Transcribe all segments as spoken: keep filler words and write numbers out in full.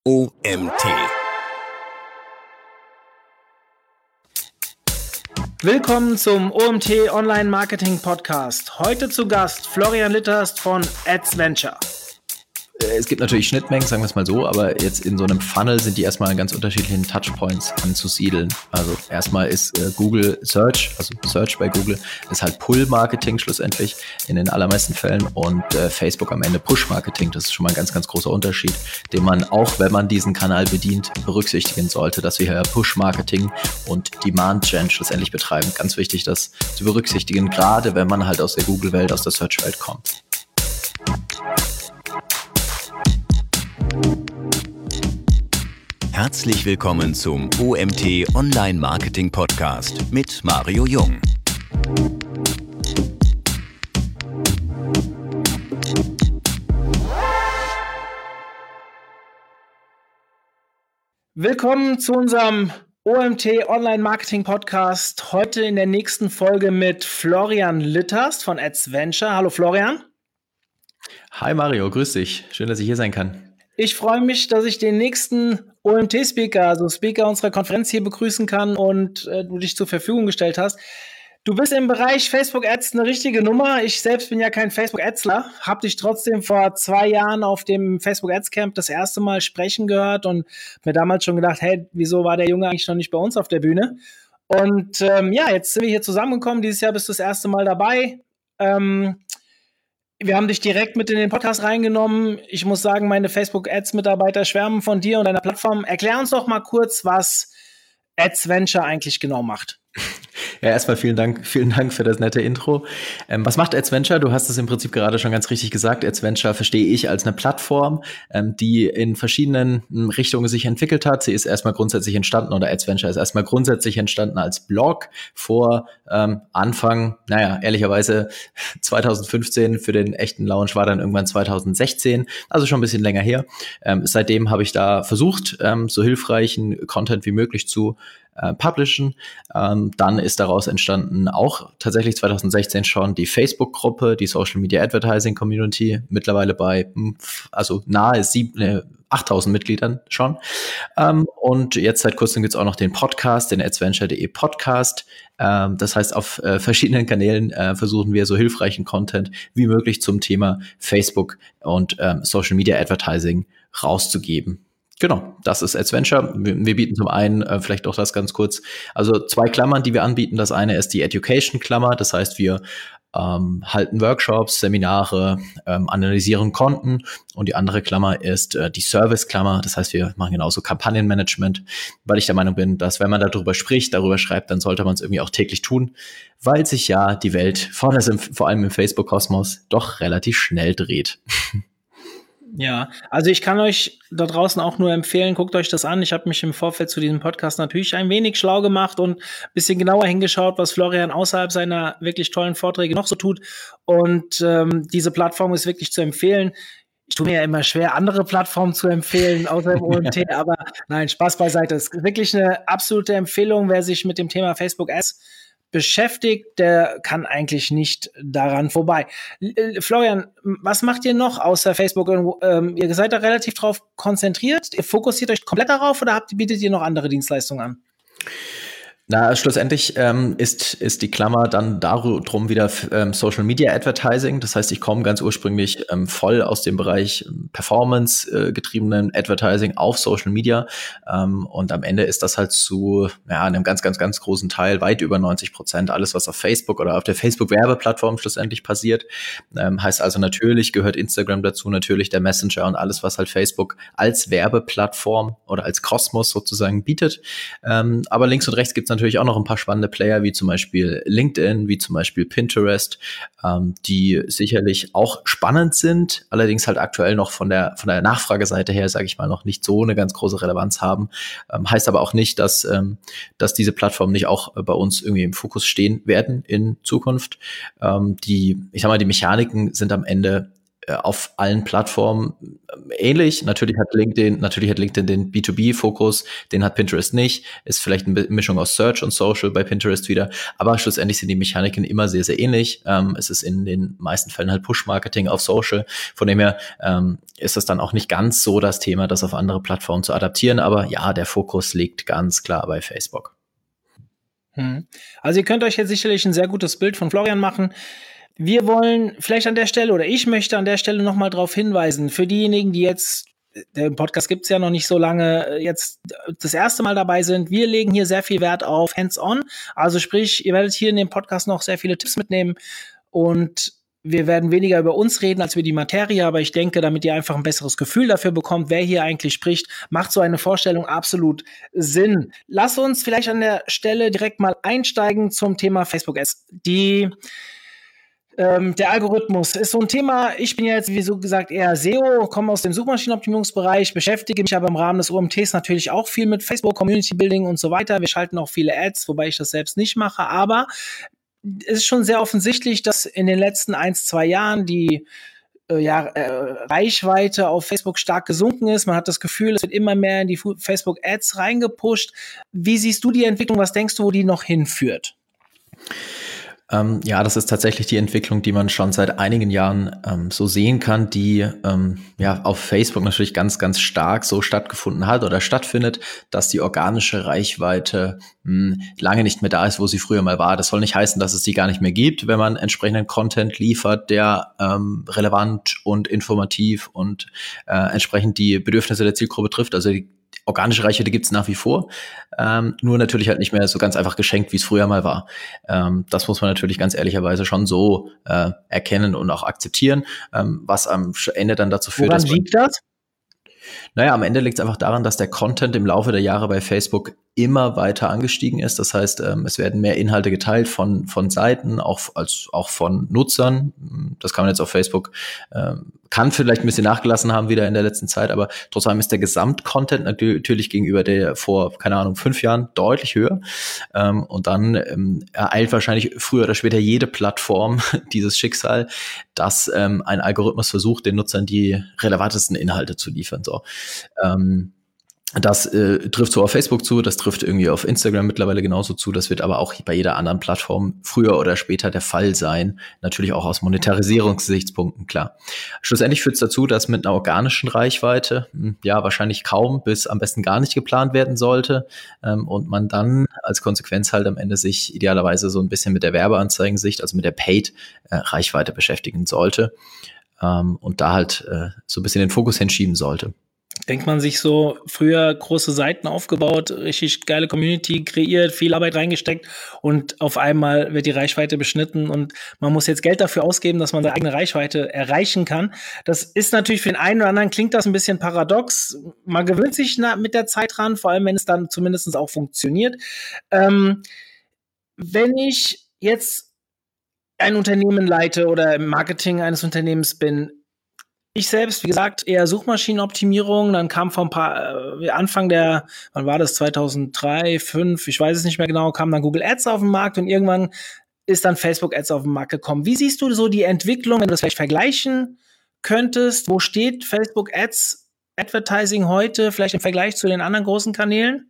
O M T. Willkommen zum O M T Online Marketing Podcast. Heute zu Gast Florian Litterst von Adventure. Es gibt natürlich Schnittmengen, sagen wir es mal so, aber jetzt in so einem Funnel sind die erstmal an ganz unterschiedlichen Touchpoints anzusiedeln. Also erstmal ist äh, Google Search, also Search bei Google, ist halt Pull-Marketing schlussendlich in den allermeisten Fällen und äh, Facebook am Ende Push-Marketing. Das ist schon mal ein ganz, ganz großer Unterschied, den man auch, wenn man diesen Kanal bedient, berücksichtigen sollte, dass wir hier Push-Marketing und Demand-Gen schlussendlich betreiben. Ganz wichtig, das zu berücksichtigen, gerade wenn man halt aus der Google-Welt, aus der Search-Welt kommt. Herzlich willkommen zum O M T Online Marketing Podcast mit Mario Jung. Willkommen zu unserem O M T Online Marketing Podcast. Heute in der nächsten Folge mit Florian Litterst von Adventure. Hallo Florian. Hi Mario, grüß dich. Schön, dass ich hier sein kann. Ich freue mich, dass ich den nächsten O M T-Speaker, also Speaker unserer Konferenz hier begrüßen kann und äh, du dich zur Verfügung gestellt hast. Du bist im Bereich Facebook Ads eine richtige Nummer. Ich selbst bin ja kein Facebook Adsler, habe dich trotzdem vor zwei Jahren auf dem Facebook Ads Camp das erste Mal sprechen gehört und mir damals schon gedacht, hey, wieso war der Junge eigentlich noch nicht bei uns auf der Bühne? Und ähm, ja, jetzt sind wir hier zusammengekommen. Dieses Jahr bist du das erste Mal dabei. Ähm, Wir haben dich direkt mit in den Podcast reingenommen. Ich muss sagen, meine Facebook-Ads-Mitarbeiter schwärmen von dir und deiner Plattform. Erklär uns doch mal kurz, was Adventure eigentlich genau macht. Ja, erstmal vielen Dank, vielen Dank für das nette Intro. Ähm, was macht Adventure? Du hast es im Prinzip gerade schon ganz richtig gesagt. Adventure verstehe ich als eine Plattform, ähm, die in verschiedenen ähm, Richtungen sich entwickelt hat. Sie ist erstmal grundsätzlich entstanden, oder Adventure ist erstmal grundsätzlich entstanden als Blog vor ähm, Anfang, naja, ehrlicherweise zwanzig fünfzehn. Für den echten Launch war dann irgendwann zwanzig sechzehn, also schon ein bisschen länger her. Ähm, seitdem habe ich da versucht, ähm, so hilfreichen Content wie möglich zu Äh, publishen. Ähm, dann ist daraus entstanden auch tatsächlich zwanzig sechzehn schon die Facebook-Gruppe, die Social Media Advertising Community, mittlerweile bei also nahe sieben, äh, achttausend Mitgliedern schon. Ähm, und jetzt seit kurzem gibt's auch noch den Podcast, den adventure punkt de Podcast. Ähm, das heißt, auf äh, verschiedenen Kanälen äh, versuchen wir so hilfreichen Content wie möglich zum Thema Facebook und ähm, Social Media Advertising rauszugeben. Genau, das ist Adventure. Wir, wir bieten zum einen, äh, vielleicht auch das ganz kurz, also zwei Klammern, die wir anbieten. Das eine ist die Education-Klammer, das heißt, wir ähm, halten Workshops, Seminare, ähm, analysieren Konten, und die andere Klammer ist äh, die Service-Klammer, das heißt, wir machen genauso Kampagnenmanagement, weil ich der Meinung bin, dass wenn man darüber spricht, darüber schreibt, dann sollte man es irgendwie auch täglich tun, weil sich ja die Welt, vor allem im Facebook-Kosmos, doch relativ schnell dreht. Ja, also ich kann euch da draußen auch nur empfehlen, guckt euch das an. Ich habe mich im Vorfeld zu diesem Podcast natürlich ein wenig schlau gemacht und ein bisschen genauer hingeschaut, was Florian außerhalb seiner wirklich tollen Vorträge noch so tut. Und ähm, diese Plattform ist wirklich zu empfehlen. Ich tue mir ja immer schwer, andere Plattformen zu empfehlen, außer im O M T, aber nein, Spaß beiseite. Es ist wirklich eine absolute Empfehlung, wer sich mit dem Thema Facebook Ads beschäftigt, der kann eigentlich nicht daran vorbei. Florian, was macht ihr noch außer Facebook? Ähm, ihr seid da relativ drauf konzentriert? Ihr fokussiert euch komplett darauf oder habt, bietet ihr noch andere Dienstleistungen an? Na, schlussendlich ähm, ist ist die Klammer dann darum wieder ähm, Social Media Advertising. Das heißt, ich komme ganz ursprünglich ähm, voll aus dem Bereich Performance äh, getriebenen Advertising auf Social Media. Ähm, und am Ende ist das halt zu ja, einem ganz, ganz, ganz großen Teil, weit über neunzig Prozent, alles, was auf Facebook oder auf der Facebook-Werbeplattform schlussendlich passiert. Ähm, heißt also, natürlich gehört Instagram dazu, natürlich der Messenger und alles, was halt Facebook als Werbeplattform oder als Kosmos sozusagen bietet. Ähm, aber links und rechts gibt es natürlich auch noch ein paar spannende Player, wie zum Beispiel LinkedIn, wie zum Beispiel Pinterest, ähm, die sicherlich auch spannend sind, allerdings halt aktuell noch von der von der Nachfrageseite her, sage ich mal, noch nicht so eine ganz große Relevanz haben. Ähm, heißt aber auch nicht, dass ähm, dass diese Plattformen nicht auch bei uns irgendwie im Fokus stehen werden in Zukunft. Ähm, die, ich sag mal, die Mechaniken sind am Ende auf allen Plattformen ähnlich. Natürlich hat LinkedIn, natürlich hat LinkedIn den B zwei B-Fokus, den hat Pinterest nicht. Ist vielleicht eine Mischung aus Search und Social bei Pinterest wieder. Aber schlussendlich sind die Mechaniken immer sehr, sehr ähnlich. Ähm, es ist in den meisten Fällen halt Push-Marketing auf Social. Von dem her ähm, ist das dann auch nicht ganz so das Thema, das auf andere Plattformen zu adaptieren. Aber ja, der Fokus liegt ganz klar bei Facebook. Hm. Also ihr könnt euch jetzt sicherlich ein sehr gutes Bild von Florian machen. Wir wollen vielleicht an der Stelle, oder ich möchte an der Stelle nochmal darauf hinweisen, für diejenigen, die jetzt, der Podcast gibt's ja noch nicht so lange, jetzt das erste Mal dabei sind, wir legen hier sehr viel Wert auf Hands-on. Also sprich, ihr werdet hier in dem Podcast noch sehr viele Tipps mitnehmen und wir werden weniger über uns reden als über die Materie, aber ich denke, damit ihr einfach ein besseres Gefühl dafür bekommt, wer hier eigentlich spricht, macht so eine Vorstellung absolut Sinn. Lass uns vielleicht an der Stelle direkt mal einsteigen zum Thema Facebook Ads. Die Ähm, der Algorithmus ist so ein Thema. Ich bin ja jetzt, wie so gesagt, eher S E O, komme aus dem Suchmaschinenoptimierungsbereich, beschäftige mich aber im Rahmen des O M Ts natürlich auch viel mit Facebook, Community Building und so weiter. Wir schalten auch viele Ads, wobei ich das selbst nicht mache. Aber es ist schon sehr offensichtlich, dass in den letzten ein, zwei Jahren die äh, ja, äh, Reichweite auf Facebook stark gesunken ist. Man hat das Gefühl, es wird immer mehr in die Facebook Ads reingepusht. Wie siehst du die Entwicklung? Was denkst du, wo die noch hinführt? Ähm, ja, das ist tatsächlich die Entwicklung, die man schon seit einigen Jahren ähm, so sehen kann, die ähm, ja auf Facebook natürlich ganz, ganz stark so stattgefunden hat oder stattfindet, dass die organische Reichweite mh, lange nicht mehr da ist, wo sie früher mal war. Das soll nicht heißen, dass es die gar nicht mehr gibt, wenn man entsprechenden Content liefert, der ähm, relevant und informativ und äh, entsprechend die Bedürfnisse der Zielgruppe trifft. Also die organische Reichweite gibt es nach wie vor, ähm, nur natürlich halt nicht mehr so ganz einfach geschenkt, wie es früher mal war. Ähm, das muss man natürlich ganz ehrlicherweise schon so äh, erkennen und auch akzeptieren, ähm, was am Ende dann dazu führt, Woran dass man, liegt das? Naja, am Ende liegt es einfach daran, dass der Content im Laufe der Jahre bei Facebook immer weiter angestiegen ist. Das heißt, ähm, es werden mehr Inhalte geteilt von von Seiten, auch als auch von Nutzern. Das kann man jetzt auf Facebook, ähm, kann vielleicht ein bisschen nachgelassen haben wieder in der letzten Zeit, aber trotzdem ist der Gesamtcontent natürlich gegenüber der vor, keine Ahnung, fünf Jahren deutlich höher. Ähm, und dann ähm, ereilt wahrscheinlich früher oder später jede Plattform dieses Schicksal, dass ähm, ein Algorithmus versucht, den Nutzern die relevantesten Inhalte zu liefern. So. Ähm, Das äh, trifft so auf Facebook zu, das trifft irgendwie auf Instagram mittlerweile genauso zu, das wird aber auch bei jeder anderen Plattform früher oder später der Fall sein, natürlich auch aus Monetarisierungsgesichtspunkten, klar. Schlussendlich führt es dazu, dass mit einer organischen Reichweite ja wahrscheinlich kaum bis am besten gar nicht geplant werden sollte ähm, und man dann als Konsequenz halt am Ende sich idealerweise so ein bisschen mit der Werbeanzeigensicht, also mit der Paid-Reichweite äh, beschäftigen sollte ähm, und da halt äh, so ein bisschen den Fokus hinschieben sollte. Denkt man sich so, früher große Seiten aufgebaut, richtig geile Community kreiert, viel Arbeit reingesteckt und auf einmal wird die Reichweite beschnitten und man muss jetzt Geld dafür ausgeben, dass man seine eigene Reichweite erreichen kann. Das ist natürlich für den einen oder anderen, klingt das ein bisschen paradox. Man gewöhnt sich mit der Zeit dran, vor allem wenn es dann zumindest auch funktioniert. Ähm, wenn ich jetzt ein Unternehmen leite oder im Marketing eines Unternehmens bin, ich selbst, wie gesagt, eher Suchmaschinenoptimierung, dann kam vor ein paar, äh, Anfang der, wann war das, zweitausenddrei, fünf, ich weiß es nicht mehr genau, kam dann Google Ads auf den Markt und irgendwann ist dann Facebook Ads auf den Markt gekommen. Wie siehst du so die Entwicklung, wenn du das vielleicht vergleichen könntest? Wo steht Facebook Ads Advertising heute, vielleicht im Vergleich zu den anderen großen Kanälen?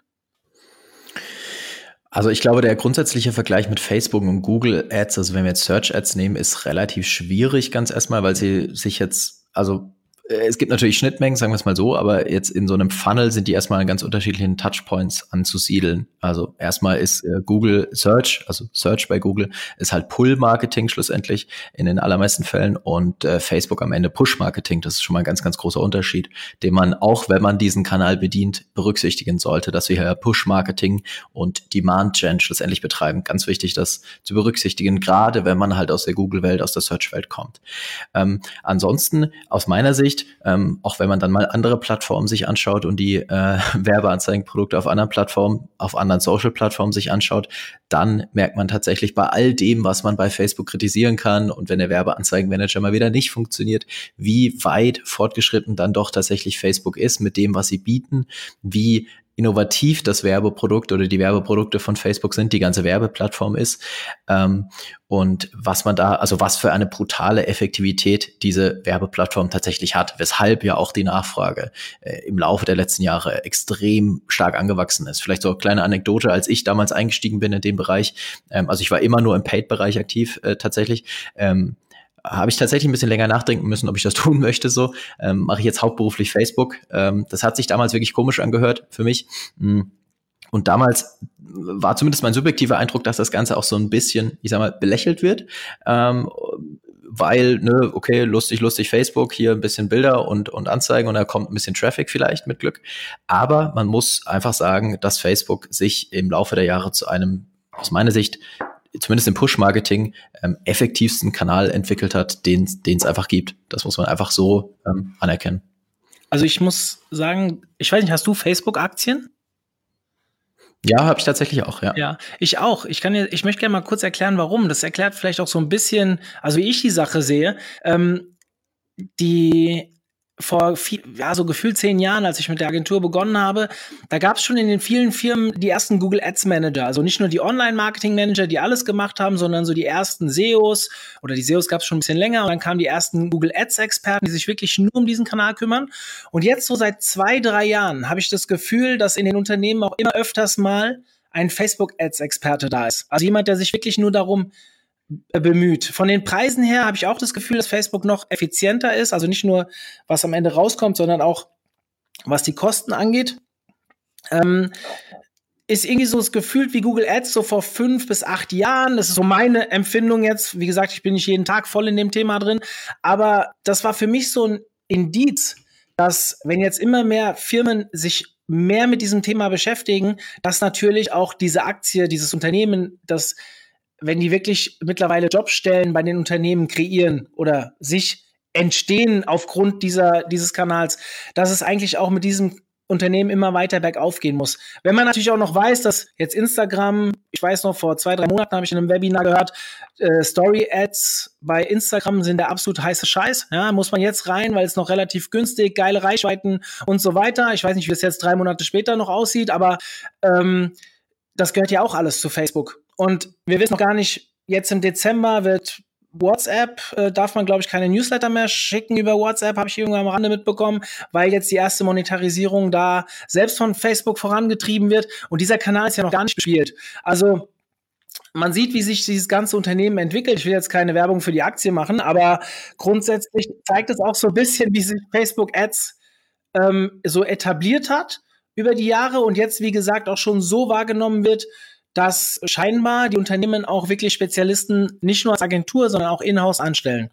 Also ich glaube, der grundsätzliche Vergleich mit Facebook und Google Ads, also wenn wir jetzt Search Ads nehmen, ist relativ schwierig ganz erstmal, weil sie sich jetzt, also es gibt natürlich Schnittmengen, sagen wir es mal so, aber jetzt in so einem Funnel sind die erstmal an ganz unterschiedlichen Touchpoints anzusiedeln. Also erstmal ist äh, Google Search, also Search bei Google, ist halt Pull-Marketing schlussendlich in den allermeisten Fällen und äh, Facebook am Ende Push-Marketing. Das ist schon mal ein ganz, ganz großer Unterschied, den man auch, wenn man diesen Kanal bedient, berücksichtigen sollte, dass wir hier Push-Marketing und Demand-Gen schlussendlich betreiben. Ganz wichtig, das zu berücksichtigen, gerade wenn man halt aus der Google-Welt, aus der Search-Welt kommt. Ähm, ansonsten, aus meiner Sicht, Ähm, auch wenn man dann mal andere Plattformen sich anschaut und die äh, Werbeanzeigenprodukte auf anderen Plattformen, auf anderen Social-Plattformen sich anschaut, dann merkt man tatsächlich bei all dem, was man bei Facebook kritisieren kann und wenn der Werbeanzeigenmanager mal wieder nicht funktioniert, wie weit fortgeschritten dann doch tatsächlich Facebook ist mit dem, was sie bieten, wie innovativ das Werbeprodukt oder die Werbeprodukte von Facebook sind, die ganze Werbeplattform ist. Ähm, und was man da, also was für eine brutale Effektivität diese Werbeplattform tatsächlich hat, weshalb ja auch die Nachfrage äh, im Laufe der letzten Jahre extrem stark angewachsen ist. Vielleicht so eine kleine Anekdote, als ich damals eingestiegen bin in dem Bereich, ähm, also ich war immer nur im Paid-Bereich aktiv äh, tatsächlich, ähm, habe ich tatsächlich ein bisschen länger nachdenken müssen, ob ich das tun möchte. So ähm, mache ich jetzt hauptberuflich Facebook. Ähm, das hat sich damals wirklich komisch angehört für mich. Und damals war zumindest mein subjektiver Eindruck, dass das Ganze auch so ein bisschen, ich sag mal, belächelt wird. Ähm, weil, ne, okay, lustig, lustig Facebook, hier ein bisschen Bilder und, und Anzeigen und da kommt ein bisschen Traffic vielleicht mit Glück. Aber man muss einfach sagen, dass Facebook sich im Laufe der Jahre zu einem, aus meiner Sicht, zumindest im Push-Marketing, ähm, effektivsten Kanal entwickelt hat, den es einfach gibt. Das muss man einfach so ähm, anerkennen. Also ich muss sagen, ich weiß nicht, hast du Facebook-Aktien? Ja, habe ich tatsächlich auch, ja. Ja, ich auch. Ich kann dir, ich möchte gerne mal kurz erklären, warum. Das erklärt vielleicht auch so ein bisschen, also wie ich die Sache sehe. Ähm, die vor viel, ja, so gefühlt zehn Jahren, als ich mit der Agentur begonnen habe, da gab es schon in den vielen Firmen die ersten Google Ads Manager. Also nicht nur die Online-Marketing-Manager, die alles gemacht haben, sondern so die ersten S E Os, oder die S E Os gab es schon ein bisschen länger, und dann kamen die ersten Google Ads-Experten, die sich wirklich nur um diesen Kanal kümmern. Und jetzt so seit zwei, drei Jahren habe ich das Gefühl, dass in den Unternehmen auch immer öfters mal ein Facebook-Ads-Experte da ist. Also jemand, der sich wirklich nur darum bemüht. Von den Preisen her habe ich auch das Gefühl, dass Facebook noch effizienter ist, also nicht nur, was am Ende rauskommt, sondern auch, was die Kosten angeht. Ähm, ist irgendwie so das Gefühl wie Google Ads so vor fünf bis acht Jahren. Das ist so meine Empfindung jetzt. Wie gesagt, ich bin nicht jeden Tag voll in dem Thema drin, aber das war für mich so ein Indiz, dass wenn jetzt immer mehr Firmen sich mehr mit diesem Thema beschäftigen, dass natürlich auch diese Aktie, dieses Unternehmen, das wenn die wirklich mittlerweile Jobstellen bei den Unternehmen kreieren oder sich entstehen aufgrund dieser, dieses Kanals, dass es eigentlich auch mit diesem Unternehmen immer weiter bergauf gehen muss. Wenn man natürlich auch noch weiß, dass jetzt Instagram, ich weiß noch, vor zwei, drei Monaten habe ich in einem Webinar gehört, äh, Story-Ads bei Instagram sind der absolut heiße Scheiß. Ja, muss man jetzt rein, weil es noch relativ günstig, geile Reichweiten und so weiter. Ich weiß nicht, wie es jetzt drei Monate später noch aussieht, aber ähm, das gehört ja auch alles zu Facebook. Und wir wissen noch gar nicht, jetzt im Dezember wird WhatsApp, äh, darf man, glaube ich, keine Newsletter mehr schicken über WhatsApp, habe ich irgendwann am Rande mitbekommen, weil jetzt die erste Monetarisierung da selbst von Facebook vorangetrieben wird. Und dieser Kanal ist ja noch gar nicht bespielt. Also man sieht, wie sich dieses ganze Unternehmen entwickelt. Ich will jetzt keine Werbung für die Aktie machen, aber grundsätzlich zeigt es auch so ein bisschen, wie sich Facebook Ads ähm, so etabliert hat über die Jahre und jetzt, wie gesagt, auch schon so wahrgenommen wird, dass scheinbar die Unternehmen auch wirklich Spezialisten nicht nur als Agentur, sondern auch in-house anstellen.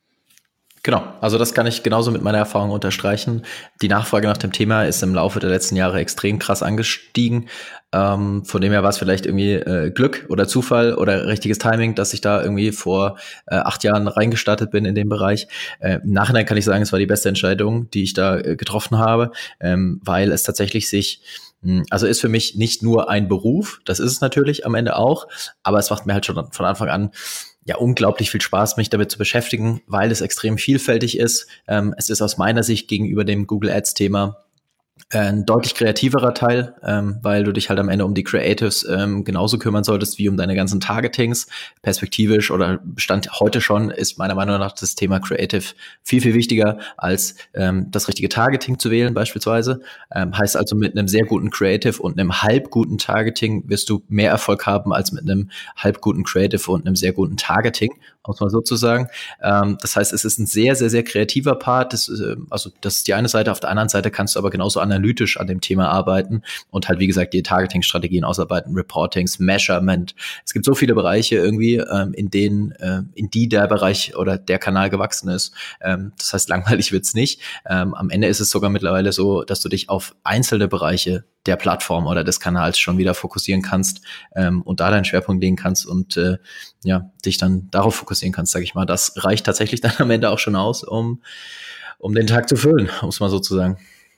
Genau, also das kann ich genauso mit meiner Erfahrung unterstreichen. Die Nachfrage nach dem Thema ist im Laufe der letzten Jahre extrem krass angestiegen. Ähm, von dem her war es vielleicht irgendwie äh, Glück oder Zufall oder richtiges Timing, dass ich da irgendwie vor äh, acht Jahren reingestartet bin in dem Bereich. Äh, Im Nachhinein kann ich sagen, es war die beste Entscheidung, die ich da äh, getroffen habe, ähm, weil es tatsächlich sich Also ist für mich nicht nur ein Beruf, das ist es natürlich am Ende auch, aber es macht mir halt schon von Anfang an ja unglaublich viel Spaß, mich damit zu beschäftigen, weil es extrem vielfältig ist. Ähm, es ist aus meiner Sicht gegenüber dem Google Ads Thema ein deutlich kreativerer Teil, ähm, weil du dich halt am Ende um die Creatives ähm, genauso kümmern solltest wie um deine ganzen Targetings. Perspektivisch oder Stand heute schon ist meiner Meinung nach das Thema Creative viel, viel wichtiger als ähm, das richtige Targeting zu wählen beispielsweise. Ähm, heißt also, mit einem sehr guten Creative und einem halb guten Targeting wirst du mehr Erfolg haben als mit einem halb guten Creative und einem sehr guten Targeting, muss man sozusagen. Ähm, das heißt, es ist ein sehr, sehr, sehr kreativer Part. Das, äh, also das ist die eine Seite. Auf der anderen Seite kannst du aber genauso analytisch an dem Thema arbeiten und halt, wie gesagt, die Targeting-Strategien ausarbeiten, Reportings, Measurement. Es gibt so viele Bereiche irgendwie, ähm, in denen, äh, in die der Bereich oder der Kanal gewachsen ist. Ähm, das heißt, langweilig wird's nicht. Ähm, am Ende ist es sogar mittlerweile so, dass du dich auf einzelne Bereiche der Plattform oder des Kanals schon wieder fokussieren kannst ähm, und da deinen Schwerpunkt legen kannst und äh, ja, dich dann darauf fokussieren kannst, sag ich mal. Das reicht tatsächlich dann am Ende auch schon aus, um, um den Tag zu füllen, muss man sozusagen.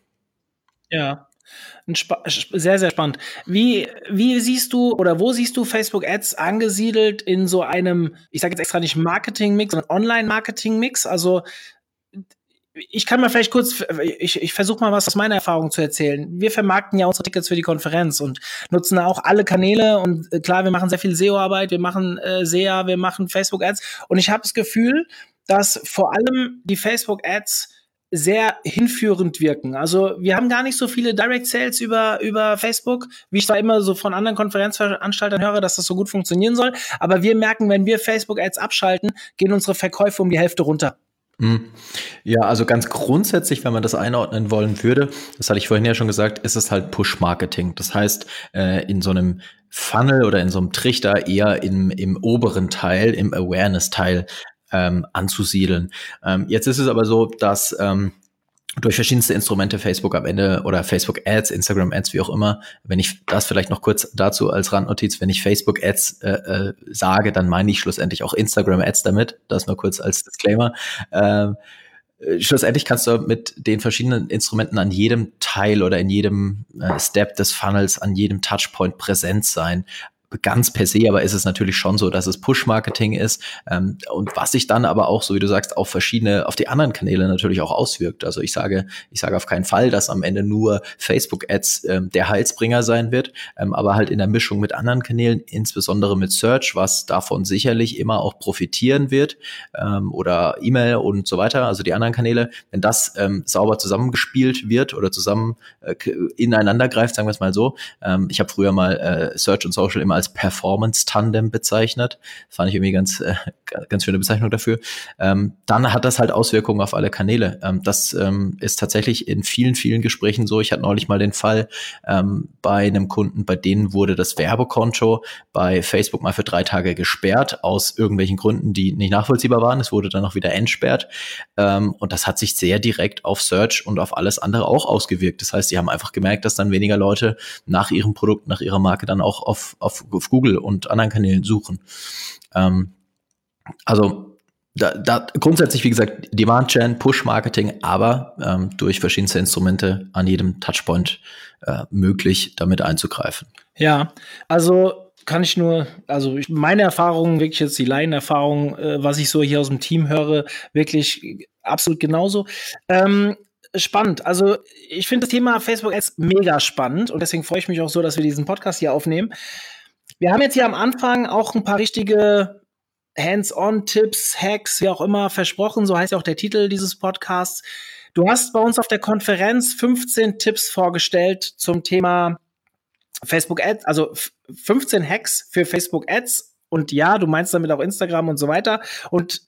Ja, ein Sp- sehr, sehr spannend. Wie, wie siehst du oder wo siehst du Facebook Ads angesiedelt in so einem, ich sage jetzt extra nicht Marketing-Mix, sondern Online-Marketing-Mix? Also ich kann mal vielleicht kurz, ich, ich versuche mal was aus meiner Erfahrung zu erzählen. Wir vermarkten ja unsere Tickets für die Konferenz und nutzen auch alle Kanäle und äh, klar, wir machen sehr viel S E O-Arbeit, wir machen äh, S E A, wir machen Facebook-Ads und ich habe das Gefühl, dass vor allem die Facebook-Ads sehr hinführend wirken. Also wir haben gar nicht so viele Direct Sales über über Facebook, wie ich zwar immer so von anderen Konferenzveranstaltern höre, dass das so gut funktionieren soll, aber wir merken, wenn wir Facebook-Ads abschalten, gehen unsere Verkäufe um die Hälfte runter. Ja, also ganz grundsätzlich, wenn man das einordnen wollen würde, das hatte ich vorhin ja schon gesagt, ist es halt Push-Marketing. Das heißt, äh, in so einem Funnel oder in so einem Trichter eher im, im oberen Teil, im Awareness-Teil ähm, anzusiedeln. Ähm, jetzt ist es aber so, dass ähm, durch verschiedenste Instrumente Facebook am Ende oder Facebook Ads, Instagram Ads, wie auch immer, wenn ich das vielleicht noch kurz dazu als Randnotiz, wenn ich Facebook Ads äh, äh, sage, dann meine ich schlussendlich auch Instagram Ads damit, das nur kurz als Disclaimer. Ähm, schlussendlich kannst du mit den verschiedenen Instrumenten an jedem Teil oder in jedem äh, Step des Funnels, an jedem Touchpoint präsent sein. Ganz per se, aber ist es natürlich schon so, dass es Push-Marketing ist ähm, und was sich dann aber auch, so wie du sagst, auf verschiedene, auf die anderen Kanäle natürlich auch auswirkt. Also ich sage, ich sage auf keinen Fall, dass am Ende nur Facebook-Ads ähm, der Heilsbringer sein wird, ähm, aber halt in der Mischung mit anderen Kanälen, insbesondere mit Search, was davon sicherlich immer auch profitieren wird ähm, oder E-Mail und so weiter, also die anderen Kanäle, wenn das ähm, sauber zusammengespielt wird oder zusammen äh, ineinander greift, sagen wir es mal so. Ähm, ich habe früher mal äh, Search und Social immer als Performance-Tandem bezeichnet. Das fand ich irgendwie ganz, äh, ganz schöne Bezeichnung dafür. Ähm, dann hat das halt Auswirkungen auf alle Kanäle. Ähm, das ähm, ist tatsächlich in vielen, vielen Gesprächen so. Ich hatte neulich mal den Fall ähm, bei einem Kunden, bei denen wurde das Werbekonto bei Facebook mal für drei Tage gesperrt, aus irgendwelchen Gründen, die nicht nachvollziehbar waren. Es wurde dann auch wieder entsperrt. Ähm, und das hat sich sehr direkt auf Search und auf alles andere auch ausgewirkt. Das heißt, sie haben einfach gemerkt, dass dann weniger Leute nach ihrem Produkt, nach ihrer Marke dann auch auf, auf auf Google und anderen Kanälen suchen. Ähm, also da, da grundsätzlich, wie gesagt, Demand-Gen, Push-Marketing, aber ähm, durch verschiedenste Instrumente an jedem Touchpoint äh, möglich, damit einzugreifen. Ja, also kann ich nur, also ich, meine Erfahrung, wirklich jetzt die Laienerfahrung, äh, was ich so hier aus dem Team höre, wirklich absolut genauso. Ähm, Spannend. Also ich finde das Thema Facebook Ads mega spannend und deswegen freue ich mich auch so, dass wir diesen Podcast hier aufnehmen. Wir haben jetzt hier am Anfang auch ein paar richtige Hands-on-Tipps, Hacks, wie auch immer, versprochen. So heißt ja auch der Titel dieses Podcasts. Du hast bei uns auf der Konferenz fünfzehn Tipps vorgestellt zum Thema Facebook Ads, also fünfzehn Hacks für Facebook Ads. Und ja, du meinst damit auch Instagram und so weiter. Und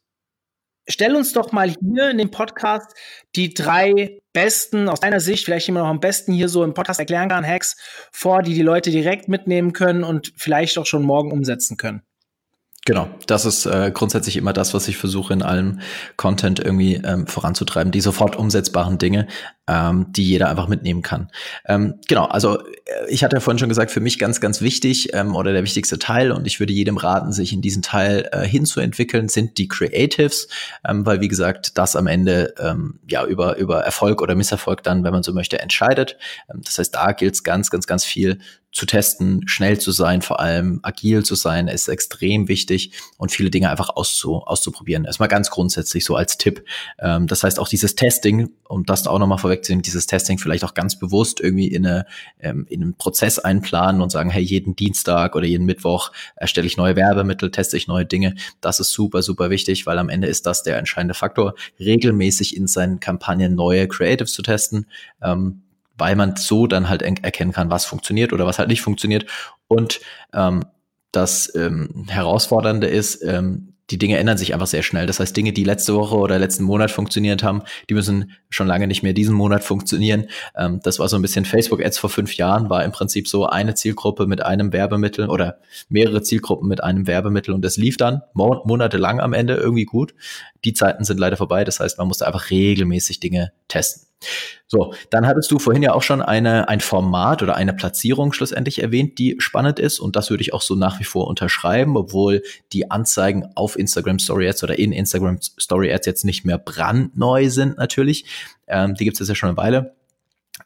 stell uns doch mal hier in dem Podcast die drei besten, aus deiner Sicht, vielleicht jemand noch am besten hier so im Podcast erklären kann, Hacks vor, die die Leute direkt mitnehmen können und vielleicht auch schon morgen umsetzen können. Genau, das ist äh, grundsätzlich immer das, was ich versuche in allem Content irgendwie ähm, voranzutreiben, die sofort umsetzbaren Dinge, ähm, die jeder einfach mitnehmen kann. Ähm, genau, also äh, ich hatte ja vorhin schon gesagt, für mich ganz, ganz wichtig ähm, oder der wichtigste Teil, und ich würde jedem raten, sich in diesen Teil äh, hinzuentwickeln, sind die Creatives, ähm, weil wie gesagt, das am Ende ähm, ja über über Erfolg oder Misserfolg dann, wenn man so möchte, entscheidet. Ähm, das heißt, da gilt es ganz, ganz, ganz viel zu testen, schnell zu sein, vor allem agil zu sein, ist extrem wichtig und viele Dinge einfach auszu, auszuprobieren. Erstmal ganz grundsätzlich so als Tipp. Ähm, das heißt auch dieses Testing, um das auch nochmal vorwegzunehmen, dieses Testing vielleicht auch ganz bewusst irgendwie in, eine, ähm, in einen Prozess einplanen und sagen, hey, jeden Dienstag oder jeden Mittwoch erstelle ich neue Werbemittel, teste ich neue Dinge. Das ist super, super wichtig, weil am Ende ist das der entscheidende Faktor, regelmäßig in seinen Kampagnen neue Creatives zu testen, ähm, weil man so dann halt erkennen kann, was funktioniert oder was halt nicht funktioniert. Und ähm, das ähm, Herausfordernde ist, ähm, die Dinge ändern sich einfach sehr schnell. Das heißt, Dinge, die letzte Woche oder letzten Monat funktioniert haben, die müssen schon lange nicht mehr diesen Monat funktionieren. Ähm, das war so ein bisschen Facebook-Ads vor fünf Jahren, war im Prinzip so eine Zielgruppe mit einem Werbemittel oder mehrere Zielgruppen mit einem Werbemittel, und das lief dann mo- monatelang am Ende irgendwie gut. Die Zeiten sind leider vorbei. Das heißt, man musste einfach regelmäßig Dinge testen. So, dann hattest du vorhin ja auch schon eine, ein Format oder eine Platzierung schlussendlich erwähnt, die spannend ist, und das würde ich auch so nach wie vor unterschreiben, obwohl die Anzeigen auf Instagram Story Ads oder in Instagram Story Ads jetzt nicht mehr brandneu sind natürlich. Ähm, die gibt es jetzt ja schon eine Weile.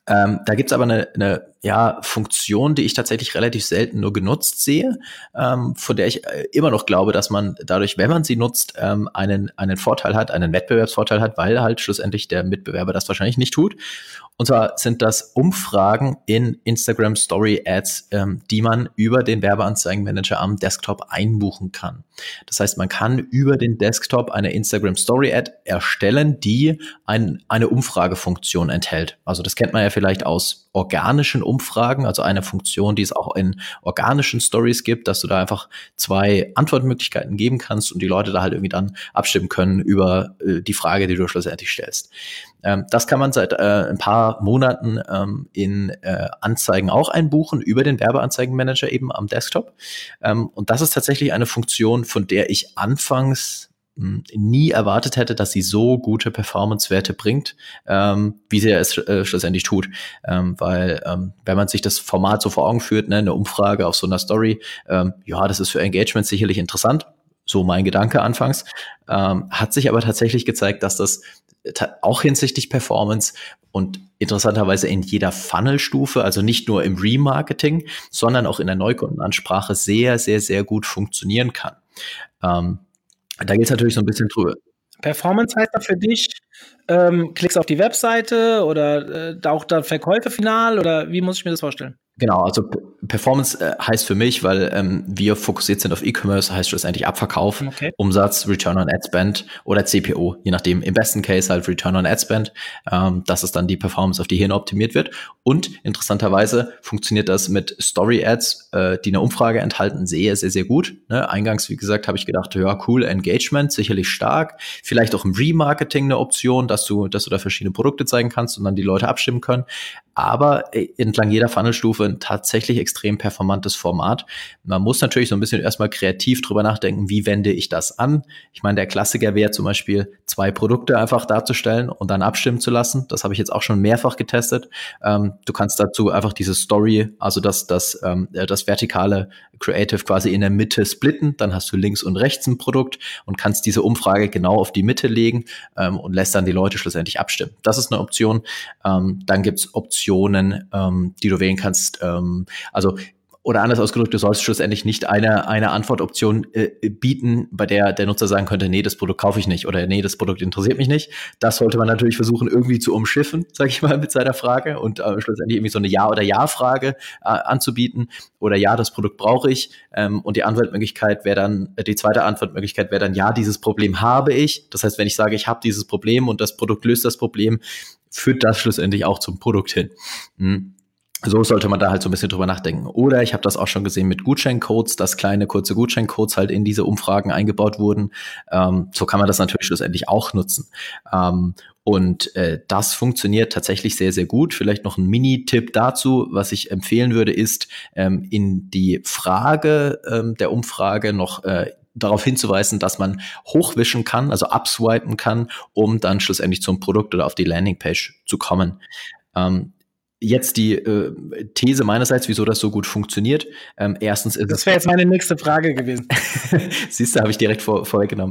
Ähm, da gibt's aber eine, eine ja, Funktion, die ich tatsächlich relativ selten nur genutzt sehe, ähm, von der ich äh, immer noch glaube, dass man dadurch, wenn man sie nutzt, ähm, einen, einen Vorteil hat, einen Wettbewerbsvorteil hat, weil halt schlussendlich der Mitbewerber das wahrscheinlich nicht tut. Und zwar sind das Umfragen in Instagram Story Ads, ähm, die man über den Werbeanzeigenmanager am Desktop einbuchen kann. Das heißt, man kann über den Desktop eine Instagram Story Ad erstellen, die ein, eine Umfragefunktion enthält. Also das kennt man ja vielleicht aus organischen Umfragen, also eine Funktion, die es auch in organischen Stories gibt, dass du da einfach zwei Antwortmöglichkeiten geben kannst und die Leute da halt irgendwie dann abstimmen können über äh, die Frage, die du schlussendlich stellst. Ähm, das kann man seit äh, ein paar Monaten ähm, in äh, Anzeigen auch einbuchen, über den Werbeanzeigenmanager eben am Desktop. Ähm, und das ist tatsächlich eine Funktion, von der ich anfangs mh, nie erwartet hätte, dass sie so gute Performance-Werte bringt, ähm, wie sie es äh, schlussendlich tut. Ähm, weil ähm, wenn man sich das Format so vor Augen führt, ne, eine Umfrage auf so einer Story, ähm, ja, das ist für Engagement sicherlich interessant. So mein Gedanke anfangs. Ähm, hat sich aber tatsächlich gezeigt, dass das auch hinsichtlich Performance und interessanterweise in jeder Funnelstufe, also nicht nur im Remarketing, sondern auch in der Neukundenansprache sehr, sehr, sehr gut funktionieren kann. Ähm, da geht es natürlich so ein bisschen drüber. Performance heißt da für dich, ähm, klickst auf die Webseite oder äh, taucht da Verkäufe final oder wie muss ich mir das vorstellen? Genau, also P- Performance äh, heißt für mich, weil ähm, wir fokussiert sind auf E-Commerce, heißt schlussendlich Abverkauf, okay. Umsatz, Return on Ad Spend oder C P O, je nachdem. Im besten Case halt Return on Ad Spend. Ähm, das ist dann die Performance, auf die hin optimiert wird. Und interessanterweise funktioniert das mit Story Ads, äh, die eine Umfrage enthalten, sehr, sehr, sehr gut. Ne? Eingangs, wie gesagt, habe ich gedacht, ja, cool, Engagement, sicherlich stark. Vielleicht auch im Remarketing eine Option, dass du, dass du da verschiedene Produkte zeigen kannst und dann die Leute abstimmen können. Aber entlang jeder Funnelstufe ein tatsächlich extrem performantes Format. Man muss natürlich so ein bisschen erstmal kreativ drüber nachdenken, wie wende ich das an? Ich meine, der Klassiker wäre zum Beispiel, zwei Produkte einfach darzustellen und dann abstimmen zu lassen. Das habe ich jetzt auch schon mehrfach getestet. Ähm, du kannst dazu einfach diese Story, also das, das, ähm, das vertikale Creative quasi in der Mitte splitten. Dann hast du links und rechts ein Produkt und kannst diese Umfrage genau auf die Mitte legen ähm, und lässt dann die Leute schlussendlich abstimmen. Das ist eine Option. Ähm, dann gibt's Optionen, ähm, die du wählen kannst. Ähm, also Oder anders ausgedrückt, du sollst schlussendlich nicht eine, eine Antwortoption äh, bieten, bei der der Nutzer sagen könnte, nee, das Produkt kaufe ich nicht oder nee, das Produkt interessiert mich nicht. Das sollte man natürlich versuchen, irgendwie zu umschiffen, sage ich mal, mit seiner Frage und äh, schlussendlich irgendwie so eine Ja- oder Ja-Frage äh, anzubieten. Oder ja, das Produkt brauche ich. Ähm, und die Antwortmöglichkeit wäre dann, äh, die zweite Antwortmöglichkeit wäre dann, ja, dieses Problem habe ich. Das heißt, wenn ich sage, ich habe dieses Problem und das Produkt löst das Problem, führt das schlussendlich auch zum Produkt hin. Mhm. So sollte man da halt so ein bisschen drüber nachdenken. Oder ich habe das auch schon gesehen mit Gutscheincodes, dass kleine, kurze Gutscheincodes halt in diese Umfragen eingebaut wurden. Ähm, so kann man das natürlich schlussendlich auch nutzen. Ähm, und äh, das funktioniert tatsächlich sehr, sehr gut. Vielleicht noch ein Mini-Tipp dazu, was ich empfehlen würde, ist ähm, in die Frage ähm, der Umfrage noch äh, darauf hinzuweisen, dass man hochwischen kann, also upswipen kann, um dann schlussendlich zum Produkt oder auf die Landingpage zu kommen. Ähm, Jetzt die äh, These meinerseits, wieso das so gut funktioniert. Ähm, erstens ist das wäre jetzt meine nächste Frage gewesen. Siehst du, habe ich direkt vor, vorweggenommen.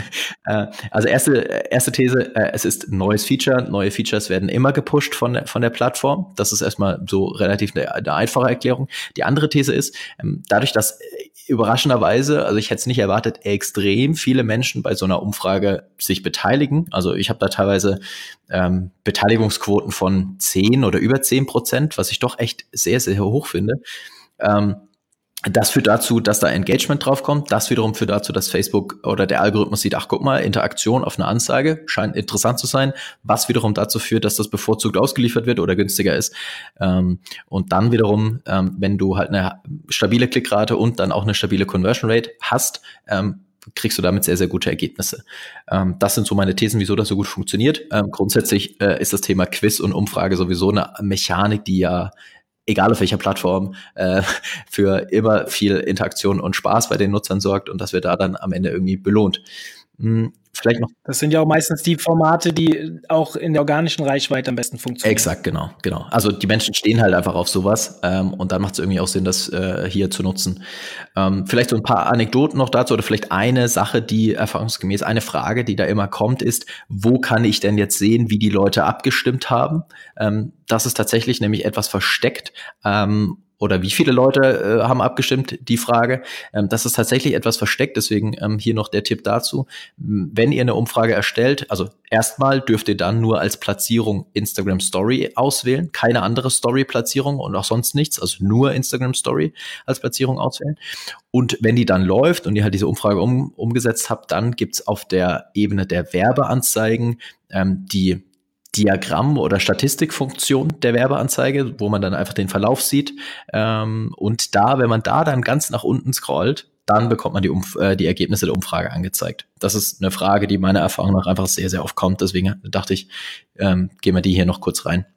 äh, also erste, erste These, äh, es ist ein neues Feature. Neue Features werden immer gepusht von, von der Plattform. Das ist erstmal so relativ eine, eine einfache Erklärung. Die andere These ist, ähm, dadurch, dass überraschenderweise, also ich hätte es nicht erwartet, extrem viele Menschen bei so einer Umfrage sich beteiligen. Also ich habe da teilweise ähm, Beteiligungsquoten von zehn oder über zehn Prozent, was ich doch echt sehr, sehr hoch finde. Ähm, Das führt dazu, dass da Engagement draufkommt. Das wiederum führt dazu, dass Facebook oder der Algorithmus sieht, ach guck mal, Interaktion auf eine Anzeige scheint interessant zu sein, was wiederum dazu führt, dass das bevorzugt ausgeliefert wird oder günstiger ist. Ähm, und dann wiederum, ähm, wenn du halt eine stabile Klickrate und dann auch eine stabile Conversion Rate hast, ähm, kriegst du damit sehr, sehr gute Ergebnisse. Ähm, das sind so meine Thesen, wieso das so gut funktioniert. Ähm, grundsätzlich äh, ist das Thema Quiz und Umfrage sowieso eine Mechanik, die ja egal auf welcher Plattform, äh, für immer viel Interaktion und Spaß bei den Nutzern sorgt und dass wir da dann am Ende irgendwie belohnt. Hm, vielleicht noch. Das sind ja auch meistens die Formate, die auch in der organischen Reichweite am besten funktionieren. Exakt, genau, genau. Also die Menschen stehen halt einfach auf sowas ähm, und dann macht es irgendwie auch Sinn, das äh, hier zu nutzen. Ähm, vielleicht so ein paar Anekdoten noch dazu oder vielleicht eine Sache, die erfahrungsgemäß, eine Frage, die da immer kommt, ist, wo kann ich denn jetzt sehen, wie die Leute abgestimmt haben? Ähm, das ist tatsächlich nämlich etwas versteckt. Ähm, Oder wie viele Leute äh, haben abgestimmt, die Frage. Ähm, das ist tatsächlich etwas versteckt, deswegen ähm, hier noch der Tipp dazu. Wenn ihr eine Umfrage erstellt, also erstmal dürft ihr dann nur als Platzierung Instagram Story auswählen, keine andere Story-Platzierung und auch sonst nichts, also nur Instagram Story als Platzierung auswählen. Und wenn die dann läuft und ihr halt diese Umfrage um, umgesetzt habt, dann gibt's auf der Ebene der Werbeanzeigen ähm, die Diagramm- oder Statistikfunktion der Werbeanzeige, wo man dann einfach den Verlauf sieht. Ähm, und da, wenn man da dann ganz nach unten scrollt, dann bekommt man die, Umf- äh, die Ergebnisse der Umfrage angezeigt. Das ist eine Frage, die meiner Erfahrung nach einfach sehr, sehr oft kommt. Deswegen dachte ich, ähm, gehen wir die hier noch kurz rein.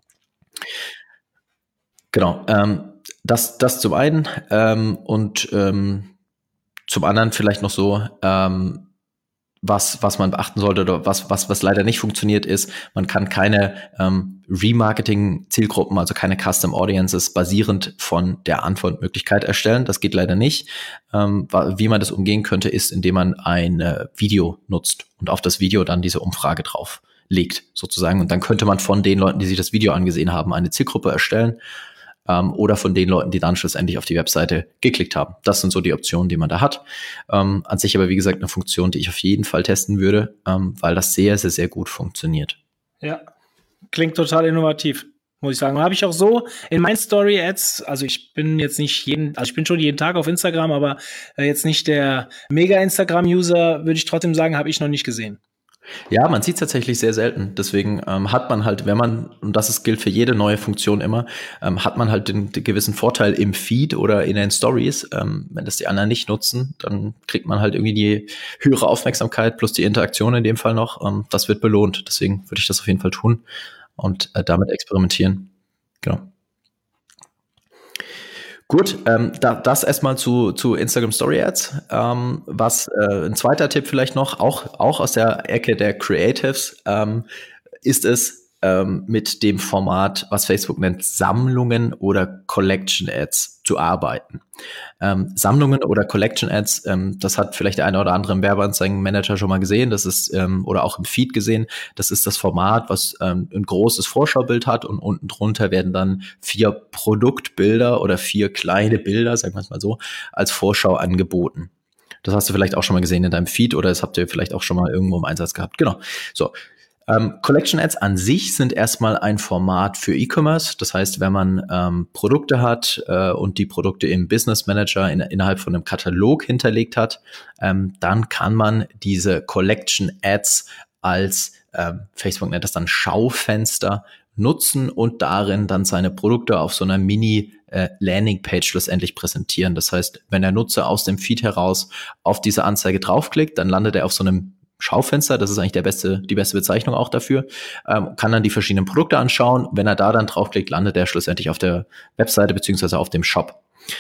Genau, ähm, das, das zum einen. Ähm, und ähm, zum anderen vielleicht noch so, ähm, Was, was man beachten sollte oder was, was, was leider nicht funktioniert ist, man kann keine ähm, Remarketing-Zielgruppen, also keine Custom Audiences basierend von der Antwortmöglichkeit erstellen. Das geht leider nicht. Ähm, wie man das umgehen könnte, ist, indem man ein äh, Video nutzt und auf das Video dann diese Umfrage drauf legt, sozusagen. Und dann könnte man von den Leuten, die sich das Video angesehen haben, eine Zielgruppe erstellen. Ähm, oder von den Leuten, die dann schlussendlich auf die Webseite geklickt haben. Das sind so die Optionen, die man da hat. Ähm, an sich aber, wie gesagt, eine Funktion, die ich auf jeden Fall testen würde, ähm, weil das sehr, sehr, sehr gut funktioniert. Ja, klingt total innovativ, muss ich sagen. Habe ich auch so in meinen Story-Ads, also ich bin jetzt nicht jeden, also ich bin schon jeden Tag auf Instagram, aber äh, jetzt nicht der Mega-Instagram-User, würde ich trotzdem sagen, habe ich noch nicht gesehen. Ja, man sieht es tatsächlich sehr selten. Deswegen ähm, hat man halt, wenn man, und das ist, gilt für jede neue Funktion immer, ähm, hat man halt den, den gewissen Vorteil im Feed oder in den Stories. Ähm, wenn das die anderen nicht nutzen, dann kriegt man halt irgendwie die höhere Aufmerksamkeit plus die Interaktion in dem Fall noch. Ähm, das wird belohnt. Deswegen würde ich das auf jeden Fall tun und äh, damit experimentieren. Genau. Gut, ähm, da, das erstmal zu, zu Instagram Story Ads. Ähm, was äh, ein zweiter Tipp vielleicht noch, auch, auch aus der Ecke der Creatives, ähm, ist es ähm, mit dem Format, was Facebook nennt, Sammlungen oder Collection Ads zu arbeiten. Ähm, Sammlungen oder Collection Ads, ähm, das hat vielleicht der eine oder andere im Werbeanzeigenmanager schon mal gesehen, das ist ähm, oder auch im Feed gesehen. Das ist das Format, was ähm, ein großes Vorschaubild hat und unten drunter werden dann vier Produktbilder oder vier kleine Bilder, sagen wir es mal so, als Vorschau angeboten. Das hast du vielleicht auch schon mal gesehen in deinem Feed oder das habt ihr vielleicht auch schon mal irgendwo im Einsatz gehabt. Genau. So. Ähm, Collection Ads an sich sind erstmal ein Format für E-Commerce. Das heißt, wenn man ähm, Produkte hat äh, und die Produkte im Business Manager in, innerhalb von einem Katalog hinterlegt hat, ähm, dann kann man diese Collection Ads als, ähm, Facebook nennt das dann Schaufenster, nutzen und darin dann seine Produkte auf so einer Mini äh, Landingpage schlussendlich präsentieren. Das heißt, wenn der Nutzer aus dem Feed heraus auf diese Anzeige draufklickt, dann landet er auf so einem Schaufenster, das ist eigentlich der beste, die beste Bezeichnung auch dafür, ähm, kann dann die verschiedenen Produkte anschauen. Wenn er da dann draufklickt, landet er schlussendlich auf der Webseite beziehungsweise auf dem Shop.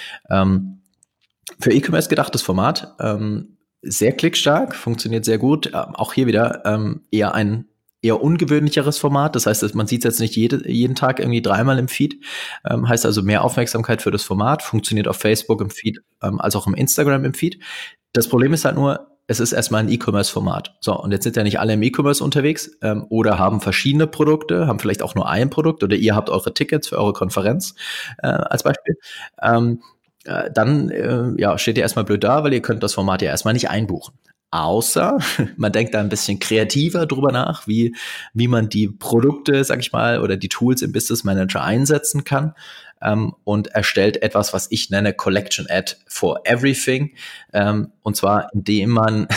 Ähm, für E-Commerce gedachtes Format, ähm, sehr klickstark, funktioniert sehr gut. Ähm, auch hier wieder ähm, eher ein eher ungewöhnlicheres Format. Das heißt, man sieht es jetzt nicht jede, jeden Tag irgendwie dreimal im Feed. Ähm, heißt also mehr Aufmerksamkeit für das Format. Funktioniert auf Facebook im Feed ähm, als auch im Instagram im Feed. Das Problem ist halt nur, es ist erstmal ein E-Commerce-Format. So, und jetzt sind ja nicht alle im E-Commerce unterwegs ähm, oder haben verschiedene Produkte, haben vielleicht auch nur ein Produkt oder ihr habt eure Tickets für eure Konferenz äh, als Beispiel. Ähm, äh, dann äh, ja, steht ihr erstmal blöd da, weil ihr könnt das Format ja erstmal nicht einbuchen. Außer man denkt da ein bisschen kreativer drüber nach, wie, wie man die Produkte, sag ich mal, oder die Tools im Business Manager einsetzen kann. Ähm, und erstellt etwas, was ich nenne Collection Ad for Everything. Ähm, und zwar, indem man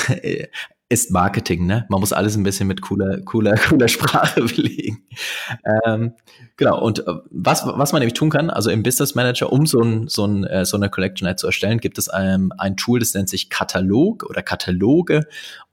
ist Marketing, ne? Man muss alles ein bisschen mit cooler, cooler, cooler Sprache belegen. Ähm, genau. Und was, was man nämlich tun kann, also im Business Manager, um so ein, so ein, so eine Collection Ad zu erstellen, gibt es ähm, ein Tool, das nennt sich Katalog oder Kataloge.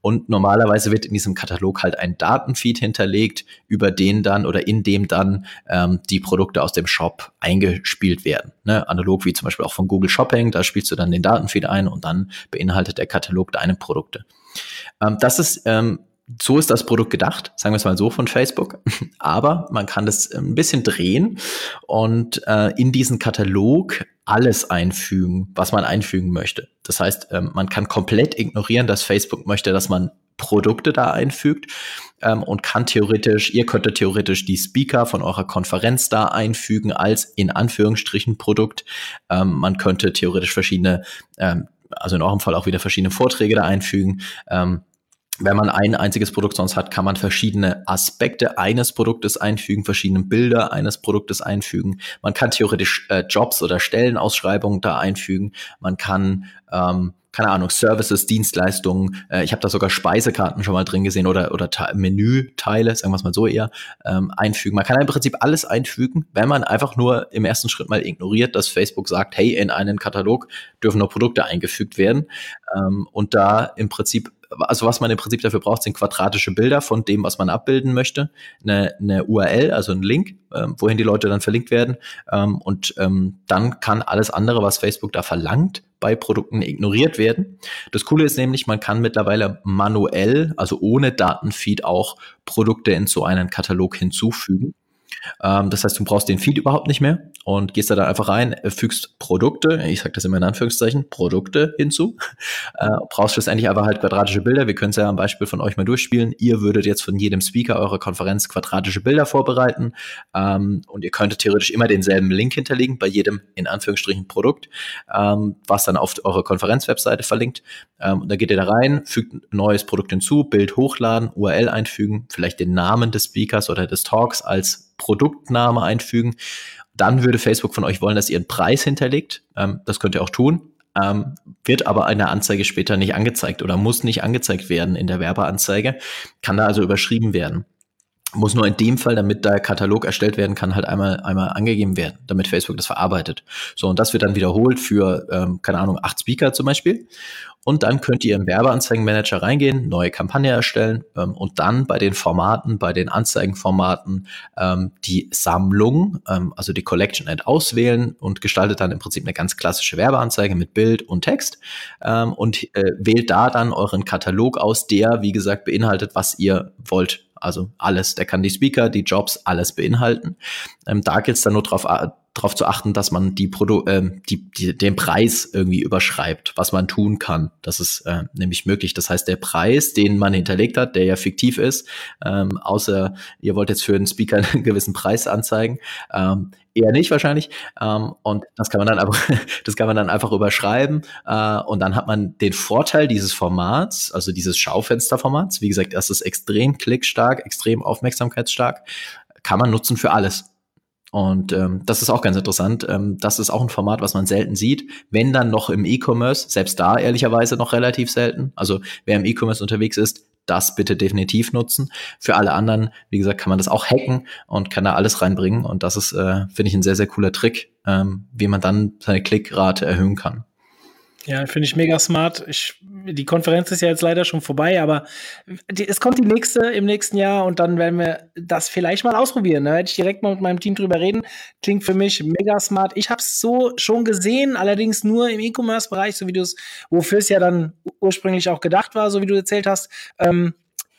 Und normalerweise wird in diesem Katalog halt ein Datenfeed hinterlegt, über den dann oder in dem dann ähm, die Produkte aus dem Shop eingespielt werden. Ne? Analog wie zum Beispiel auch von Google Shopping, da spielst du dann den Datenfeed ein und dann beinhaltet der Katalog deine Produkte. Ähm, das ist ähm, So ist das Produkt gedacht, sagen wir es mal so von Facebook. Aber man kann das ein bisschen drehen und äh, in diesen Katalog alles einfügen, was man einfügen möchte. Das heißt, ähm, man kann komplett ignorieren, dass Facebook möchte, dass man Produkte da einfügt ähm, und kann theoretisch, ihr könntet theoretisch die Speaker von eurer Konferenz da einfügen als in Anführungsstrichen Produkt. Ähm, man könnte theoretisch verschiedene, ähm, also in eurem Fall auch wieder verschiedene Vorträge da einfügen. Ähm, Wenn man ein einziges Produkt sonst hat, kann man verschiedene Aspekte eines Produktes einfügen, verschiedene Bilder eines Produktes einfügen. Man kann theoretisch äh, Jobs oder Stellenausschreibungen da einfügen. Man kann, ähm, keine Ahnung, Services, Dienstleistungen. Äh, ich habe da sogar Speisekarten schon mal drin gesehen oder oder Ta- Menüteile, sagen wir es mal so eher, ähm, einfügen. Man kann im Prinzip alles einfügen, wenn man einfach nur im ersten Schritt mal ignoriert, dass Facebook sagt, hey, in einen Katalog dürfen nur Produkte eingefügt werden. Ähm, und da im Prinzip Also was man im Prinzip dafür braucht, sind quadratische Bilder von dem, was man abbilden möchte, eine, eine U R L, also ein Link, ähm, wohin die Leute dann verlinkt werden, ähm, und ähm, dann kann alles andere, was Facebook da verlangt, bei Produkten ignoriert werden. Das Coole ist nämlich, man kann mittlerweile manuell, also ohne Datenfeed auch Produkte in so einen Katalog hinzufügen. Ähm, das heißt, du brauchst den Feed überhaupt nicht mehr und gehst da dann einfach rein, fügst Produkte, ich sage das immer in Anführungszeichen, Produkte hinzu, äh, brauchst schlussendlich einfach halt quadratische Bilder. Wir können es ja am Beispiel von euch mal durchspielen. Ihr würdet jetzt von jedem Speaker eurer Konferenz quadratische Bilder vorbereiten, ähm, und ihr könntet theoretisch immer denselben Link hinterlegen bei jedem in Anführungsstrichen Produkt, ähm, was dann auf eure Konferenzwebseite verlinkt. Ähm, und da geht ihr da rein, fügt ein neues Produkt hinzu, Bild hochladen, U R L einfügen, vielleicht den Namen des Speakers oder des Talks als Produktname einfügen. Dann würde Facebook von euch wollen, dass ihr einen Preis hinterlegt. Ähm, das könnt ihr auch tun. Ähm, wird aber eine Anzeige später nicht angezeigt oder muss nicht angezeigt werden in der Werbeanzeige. Kann da also überschrieben werden. Muss nur in dem Fall, damit der Katalog erstellt werden kann, halt einmal einmal angegeben werden, damit Facebook das verarbeitet. So, und das wird dann wiederholt für, ähm, keine Ahnung, acht Speaker zum Beispiel. Und dann könnt ihr im Werbeanzeigenmanager reingehen, neue Kampagne erstellen, ähm, und dann bei den Formaten, bei den Anzeigenformaten ähm, die Sammlung, ähm, also die Collection Ad auswählen und gestaltet dann im Prinzip eine ganz klassische Werbeanzeige mit Bild und Text, ähm, und äh, wählt da dann euren Katalog aus, der, wie gesagt, beinhaltet, was ihr wollt. Also alles, der kann die Speaker, die Jobs, alles beinhalten. Ähm, da gilt es dann nur darauf darauf zu achten, dass man die Produ äh, die, die, den Preis irgendwie überschreibt, was man tun kann. Das ist äh, nämlich möglich. Das heißt, der Preis, den man hinterlegt hat, der ja fiktiv ist, ähm, außer ihr wollt jetzt für einen Speaker einen gewissen Preis anzeigen, ähm, eher nicht wahrscheinlich. Ähm, und das kann man dann aber, das kann man dann einfach überschreiben. Äh, und dann hat man den Vorteil dieses Formats, also dieses Schaufensterformats. Wie gesagt, das ist extrem klickstark, extrem aufmerksamkeitsstark. Kann man nutzen für alles. Und ähm, das ist auch ganz interessant. Ähm, das ist auch ein Format, was man selten sieht. Wenn dann noch im E-Commerce, selbst da ehrlicherweise noch relativ selten. Also wer im E-Commerce unterwegs ist, das bitte definitiv nutzen. Für alle anderen, wie gesagt, kann man das auch hacken und kann da alles reinbringen. Und das ist, äh, finde ich, ein sehr, sehr cooler Trick, ähm, wie man dann seine Klickrate erhöhen kann. Ja, finde ich mega smart. Ich, die Konferenz ist ja jetzt leider schon vorbei, aber die, es kommt die nächste im nächsten Jahr und dann werden wir das vielleicht mal ausprobieren. Da werde ich direkt mal mit meinem Team drüber reden. Klingt für mich mega smart. Ich habe es so schon gesehen, allerdings nur im E-Commerce-Bereich, so wie du es, wofür es ja dann ursprünglich auch gedacht war, so wie du erzählt hast. Ähm,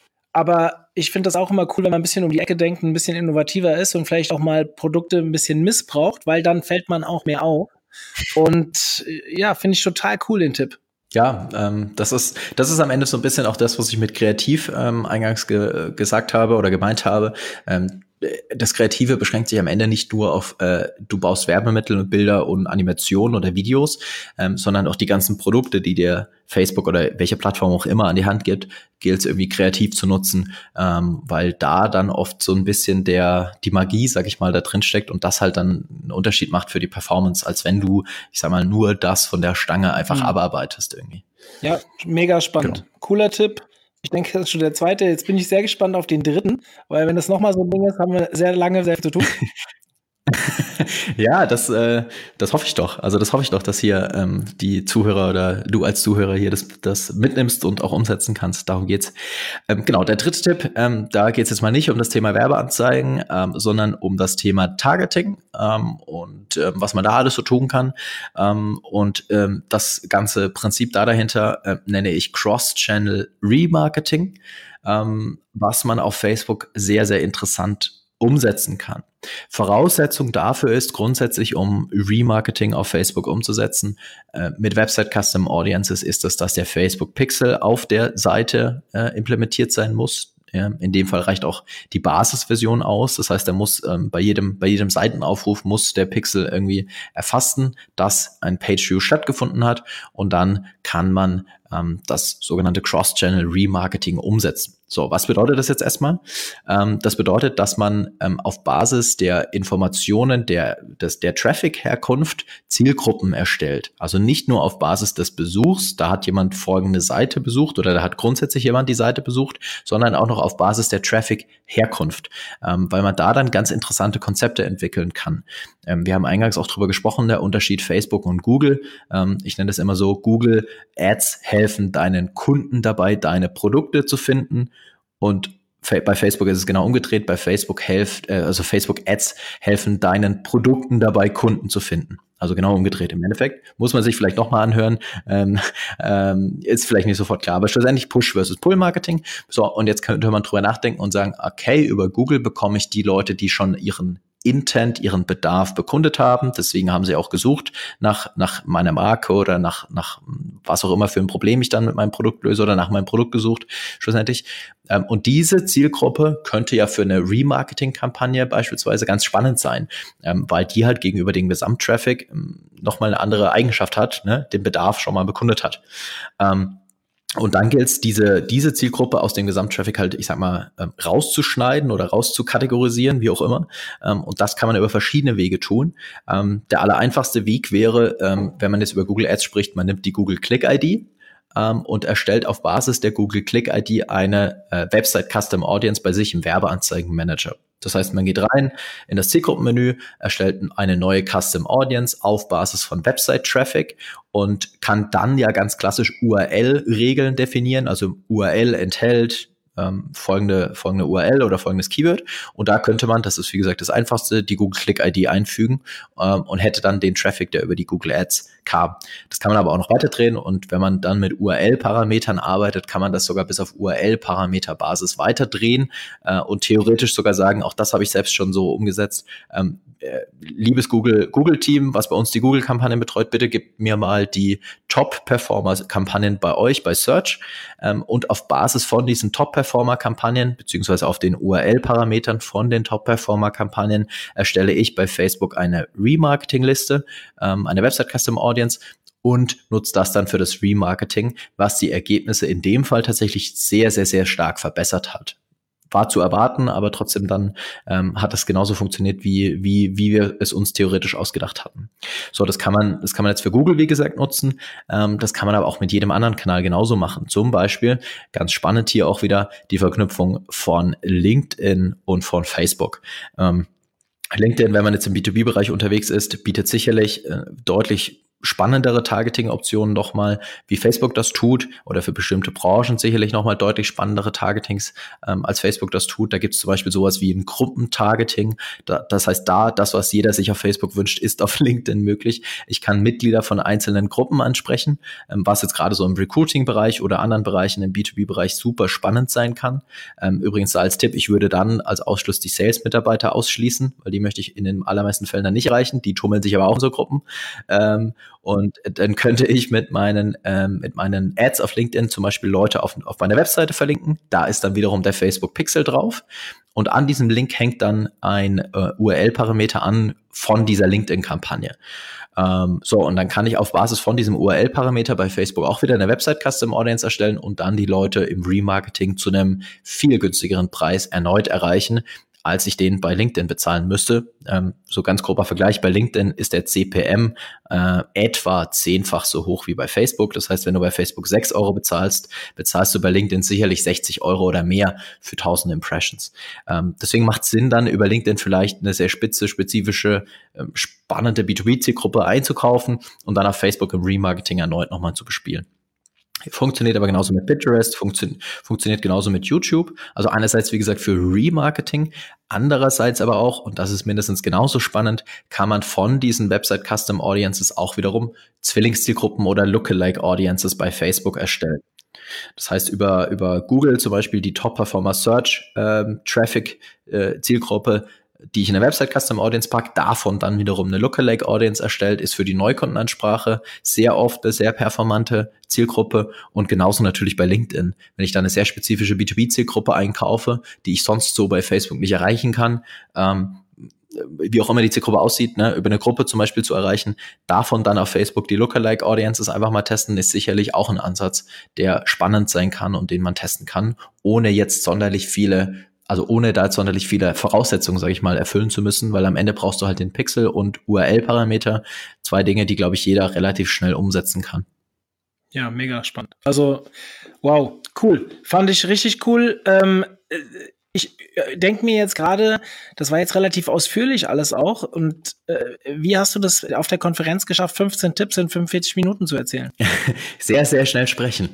aber ich finde das auch immer cool, wenn man ein bisschen um die Ecke denkt, ein bisschen innovativer ist und vielleicht auch mal Produkte ein bisschen missbraucht, weil dann fällt man auch mehr auf. Und ja, finde ich total cool, den Tipp. Ja, ähm, das ist das ist am Ende so ein bisschen auch das, was ich mit Kreativ ähm, eingangs ge gesagt habe oder gemeint habe. Ähm, das Kreative beschränkt sich am Ende nicht nur auf, äh, du baust Werbemittel und Bilder und Animationen oder Videos, ähm, sondern auch die ganzen Produkte, die dir Facebook oder welche Plattform auch immer an die Hand gibt, gilt es irgendwie kreativ zu nutzen, ähm, weil da dann oft so ein bisschen der die Magie, sag ich mal, da drin steckt und das halt dann einen Unterschied macht für die Performance, als wenn du, ich sag mal, nur das von der Stange einfach mhm. abarbeitest irgendwie. Ja, mega spannend. Genau. Cooler Tipp. Ich denke, das ist schon der zweite. Jetzt bin ich sehr gespannt auf den dritten, weil wenn das nochmal so ein Ding ist, haben wir sehr lange sehr viel zu tun. Ja, das, äh, das hoffe ich doch. Also das hoffe ich doch, dass hier ähm, die Zuhörer oder du als Zuhörer hier das, das mitnimmst und auch umsetzen kannst. Darum geht's. Ähm, genau, der dritte Tipp, ähm, da geht's jetzt mal nicht um das Thema Werbeanzeigen, ähm, sondern um das Thema Targeting ähm, und ähm, was man da alles so tun kann. Ähm, und ähm, das ganze Prinzip da dahinter äh, nenne ich Cross-Channel Remarketing, ähm, was man auf Facebook sehr, sehr interessant umsetzen kann. Voraussetzung dafür ist grundsätzlich, um Remarketing auf Facebook umzusetzen, äh, mit Website Custom Audiences ist es, dass der Facebook Pixel auf der Seite äh, implementiert sein muss. Ja, in dem Fall reicht auch die Basisversion aus. Das heißt, er muss ähm, bei jedem bei jedem Seitenaufruf muss der Pixel irgendwie erfassen, dass ein Page-View stattgefunden hat, und dann kann man ähm, das sogenannte Cross-Channel Remarketing umsetzen. So, was bedeutet das jetzt erstmal? Ähm, das bedeutet, dass man ähm, auf Basis der Informationen der, des, der Traffic-Herkunft Zielgruppen erstellt. Also nicht nur auf Basis des Besuchs, da hat jemand folgende Seite besucht oder da hat grundsätzlich jemand die Seite besucht, sondern auch noch auf Basis der Traffic-Herkunft, ähm, weil man da dann ganz interessante Konzepte entwickeln kann. Ähm, wir haben eingangs auch drüber gesprochen, der Unterschied Facebook und Google. Ähm, ich nenne das immer so, Google Ads helfen deinen Kunden dabei, deine Produkte zu finden. Und bei Facebook ist es genau umgedreht. Bei Facebook helft, also Facebook Ads helfen deinen Produkten dabei, Kunden zu finden. Also genau umgedreht. Im Endeffekt muss man sich vielleicht nochmal anhören. Ähm, ähm, ist vielleicht nicht sofort klar, aber schlussendlich Push versus Pull Marketing. So, und jetzt könnte man drüber nachdenken und sagen, okay, über Google bekomme ich die Leute, die schon ihren Intent, ihren Bedarf bekundet haben. Deswegen haben sie auch gesucht nach, nach meiner Marke oder nach, nach was auch immer für ein Problem ich dann mit meinem Produkt löse oder nach meinem Produkt gesucht, schlussendlich. Und diese Zielgruppe könnte ja für eine Remarketing-Kampagne beispielsweise ganz spannend sein, weil die halt gegenüber dem Gesamttraffic nochmal eine andere Eigenschaft hat, ne, den Bedarf schon mal bekundet hat. Und dann gilt es, diese, diese Zielgruppe aus dem Gesamttraffic halt, ich sag mal, ähm, rauszuschneiden oder rauszukategorisieren, wie auch immer. Ähm, und das kann man über verschiedene Wege tun. Ähm, der allereinfachste Weg wäre, ähm, wenn man jetzt über Google Ads spricht, man nimmt die Google Click-I D ähm, und erstellt auf Basis der Google Click-I D eine äh, Website Custom Audience bei sich im Werbeanzeigenmanager. Das heißt, man geht rein in das Zielgruppenmenü, erstellt eine neue Custom Audience auf Basis von Website-Traffic und kann dann ja ganz klassisch U R L-Regeln definieren. Also U R L enthält ähm, folgende, folgende U R L oder folgendes Keyword. Und da könnte man, das ist wie gesagt das Einfachste, die Google Click-I D einfügen ähm, und hätte dann den Traffic, der über die Google Ads kam. Das kann man aber auch noch weiterdrehen, und wenn man dann mit U R L-Parametern arbeitet, kann man das sogar bis auf U R L-Parameter-Basis weiterdrehen äh, und theoretisch sogar sagen, auch das habe ich selbst schon so umgesetzt, ähm, äh, liebes Google, Google-Team, was bei uns die Google-Kampagnen betreut, bitte gebt mir mal die Top-Performer-Kampagnen bei euch, bei Search, ähm, und auf Basis von diesen Top-Performer-Kampagnen, beziehungsweise auf den U R L-Parametern von den Top-Performer-Kampagnen, erstelle ich bei Facebook eine Remarketing-Liste, ähm, eine Website-Custom-Audience, und nutzt das dann für das Remarketing, was die Ergebnisse in dem Fall tatsächlich sehr, sehr, sehr stark verbessert hat. War zu erwarten, aber trotzdem dann ähm, hat das genauso funktioniert, wie, wie, wie wir es uns theoretisch ausgedacht hatten. So, das kann man, das kann man jetzt für Google, wie gesagt, nutzen. Ähm, das kann man aber auch mit jedem anderen Kanal genauso machen. Zum Beispiel, ganz spannend hier auch wieder, die Verknüpfung von LinkedIn und von Facebook. Ähm, LinkedIn, wenn man jetzt im B zwei B-Bereich unterwegs ist, bietet sicherlich äh, deutlich spannendere Targeting-Optionen nochmal, wie Facebook das tut, oder für bestimmte Branchen sicherlich nochmal deutlich spannendere Targetings, ähm, als Facebook das tut. Da gibt es zum Beispiel sowas wie ein Gruppentargeting. Da, das heißt, da, das, was jeder sich auf Facebook wünscht, ist auf LinkedIn möglich. Ich kann Mitglieder von einzelnen Gruppen ansprechen, ähm, was jetzt gerade so im Recruiting-Bereich oder anderen Bereichen im B zwei B-Bereich super spannend sein kann. Ähm, übrigens als Tipp, ich würde dann als Ausschluss die Sales-Mitarbeiter ausschließen, weil die möchte ich in den allermeisten Fällen dann nicht erreichen. Die tummeln sich aber auch in so Gruppen. Ähm, Und dann könnte ich mit meinen ähm, mit meinen Ads auf LinkedIn zum Beispiel Leute auf, auf meine Webseite verlinken. Da ist dann wiederum der Facebook Pixel drauf. Und an diesem Link hängt dann ein äh, U R L-Parameter an von dieser LinkedIn-Kampagne. Ähm, so, und dann kann ich auf Basis von diesem U R L-Parameter bei Facebook auch wieder eine Website-Custom-Audience erstellen und dann die Leute im Remarketing zu einem viel günstigeren Preis erneut erreichen, als ich den bei LinkedIn bezahlen müsste. Ähm, so ganz grober Vergleich, bei LinkedIn ist der C P M äh, etwa zehnfach so hoch wie bei Facebook. Das heißt, wenn du bei Facebook sechs Euro bezahlst, bezahlst du bei LinkedIn sicherlich sechzig Euro oder mehr für tausend Impressions. Ähm, deswegen macht es Sinn, dann über LinkedIn vielleicht eine sehr spitze, spezifische, ähm, spannende B zwei B-Zielgruppe einzukaufen und dann auf Facebook im Remarketing erneut nochmal zu bespielen. Funktioniert aber genauso mit Pinterest, funktio- funktioniert genauso mit YouTube. Also einerseits, wie gesagt, für Remarketing, andererseits aber auch, und das ist mindestens genauso spannend, kann man von diesen Website Custom Audiences auch wiederum Zwillingszielgruppen oder Lookalike Audiences bei Facebook erstellen. Das heißt, über, über Google zum Beispiel die Top-Performer Search ähm, Traffic äh, Zielgruppe, die ich in der Website Custom Audience packe, davon dann wiederum eine Lookalike Audience erstellt, ist für die Neukundenansprache sehr oft eine sehr performante Zielgruppe und genauso natürlich bei LinkedIn. Wenn ich da eine sehr spezifische B zwei B-Zielgruppe einkaufe, die ich sonst so bei Facebook nicht erreichen kann, ähm, wie auch immer die Zielgruppe aussieht, ne, über eine Gruppe zum Beispiel zu erreichen, davon dann auf Facebook die Lookalike Audiences einfach mal testen, ist sicherlich auch ein Ansatz, der spannend sein kann und den man testen kann, ohne jetzt sonderlich viele Also ohne da sonderlich viele Voraussetzungen, sage ich mal, erfüllen zu müssen, weil am Ende brauchst du halt den Pixel und U R L-Parameter. Zwei Dinge, die, glaube ich, jeder relativ schnell umsetzen kann. Ja, mega spannend. Also, wow, cool. Fand ich richtig cool. Ähm, ich denke mir jetzt gerade, das war jetzt relativ ausführlich alles auch. Und äh, wie hast du das auf der Konferenz geschafft, fünfzehn Tipps in fünfundvierzig Minuten zu erzählen? Sehr, sehr schnell sprechen.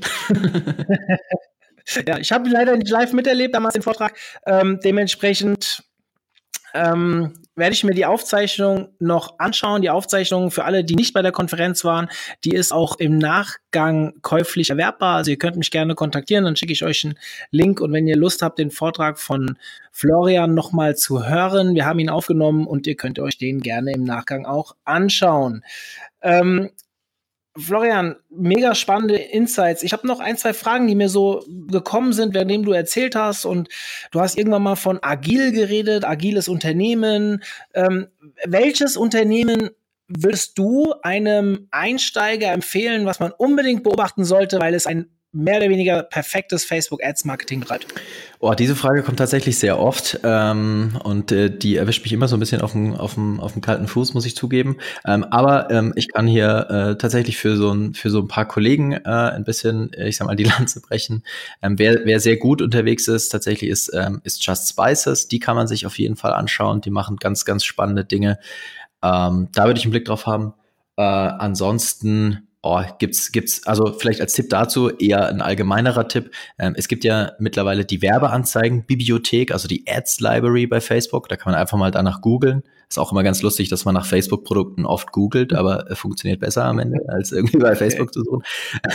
Ja, ich habe leider nicht live miterlebt, damals den Vortrag. Ähm, dementsprechend ähm, werde ich mir die Aufzeichnung noch anschauen. Die Aufzeichnung für alle, die nicht bei der Konferenz waren, die ist auch im Nachgang käuflich erwerbbar. Also ihr könnt mich gerne kontaktieren, dann schicke ich euch einen Link. Und wenn ihr Lust habt, den Vortrag von Florian nochmal zu hören, wir haben ihn aufgenommen und ihr könnt euch den gerne im Nachgang auch anschauen. Ähm, Florian, mega spannende Insights. Ich habe noch ein, zwei Fragen, die mir so gekommen sind, währenddem du erzählt hast. Und du hast irgendwann mal von agil geredet, agiles Unternehmen. Ähm, welches Unternehmen würdest du einem Einsteiger empfehlen, was man unbedingt beobachten sollte, weil es ein mehr oder weniger perfektes Facebook-Ads-Marketing betreibt? Oh, diese Frage kommt tatsächlich sehr oft ähm, und äh, die erwischt mich immer so ein bisschen auf dem auf dem auf dem kalten Fuß, muss ich zugeben. Ähm, aber ähm, ich kann hier äh, tatsächlich für so ein für so ein paar Kollegen äh, ein bisschen, ich sag mal, die Lanze brechen. Ähm, wer wer sehr gut unterwegs ist, tatsächlich ist ähm, ist Just Spices. Die kann man sich auf jeden Fall anschauen. Die machen ganz ganz spannende Dinge. Ähm, da würde ich einen Blick drauf haben. Äh, ansonsten Oh, gibt's, gibt's, also vielleicht als Tipp dazu eher ein allgemeinerer Tipp. Ähm, es gibt ja mittlerweile die Werbeanzeigen-Bibliothek, also die Ads-Library bei Facebook. Da kann man einfach mal danach googeln. Ist auch immer ganz lustig, dass man nach Facebook-Produkten oft googelt, aber äh, funktioniert besser am Ende, als irgendwie bei Facebook okay. zu suchen.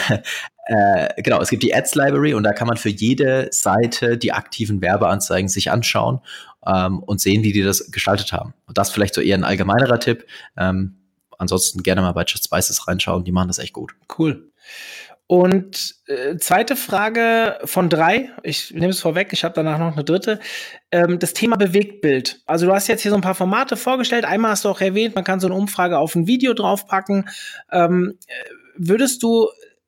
äh, genau, es gibt die Ads-Library und da kann man für jede Seite die aktiven Werbeanzeigen sich anschauen ähm, und sehen, wie die das gestaltet haben. Und das vielleicht so eher ein allgemeinerer Tipp. Ähm, Ansonsten gerne mal bei Just Spices reinschauen, die machen das echt gut. Cool. Und äh, zweite Frage von drei, ich nehme es vorweg, ich habe danach noch eine dritte, ähm, das Thema Bewegtbild. Also du hast jetzt hier so ein paar Formate vorgestellt, einmal hast du auch erwähnt, man kann so eine Umfrage auf ein Video draufpacken. Ähm, würdest du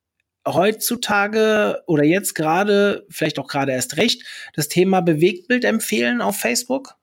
heutzutage oder jetzt gerade, vielleicht auch gerade erst recht, das Thema Bewegtbild empfehlen auf Facebook?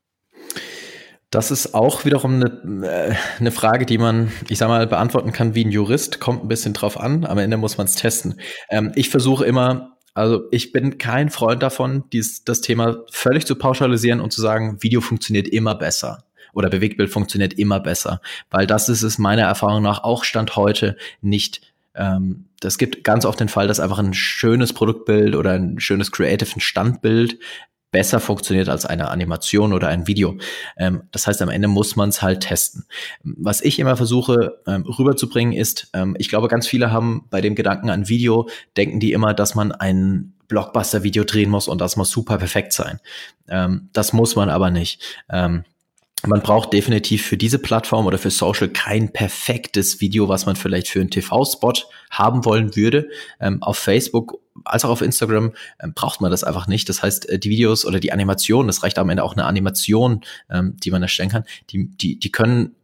Das ist auch wiederum eine, eine Frage, die man, ich sag mal, beantworten kann wie ein Jurist. Kommt ein bisschen drauf an. Am Ende muss man es testen. Ähm, ich versuche immer, also ich bin kein Freund davon, dies, das Thema völlig zu pauschalisieren und zu sagen, Video funktioniert immer besser oder Bewegtbild funktioniert immer besser. Weil das ist es meiner Erfahrung nach auch Stand heute nicht. Ähm, das gibt ganz oft den Fall, dass einfach ein schönes Produktbild oder ein schönes Creative, ein Standbild besser funktioniert als eine Animation oder ein Video. Ähm, das heißt, am Ende muss man es halt testen. Was ich immer versuche ähm, rüberzubringen ist, ähm, ich glaube, ganz viele haben bei dem Gedanken an Video, denken die immer, dass man ein Blockbuster-Video drehen muss und das muss super perfekt sein. Ähm, das muss man aber nicht. Ähm, Man braucht definitiv für diese Plattform oder für Social kein perfektes Video, was man vielleicht für einen T V-Spot haben wollen würde. Ähm, auf Facebook als auch auf Instagram ähm, braucht man das einfach nicht. Das heißt, äh, die Videos oder die Animation, das reicht am Ende auch eine Animation, ähm, die man erstellen kann, die, die, die können, äh,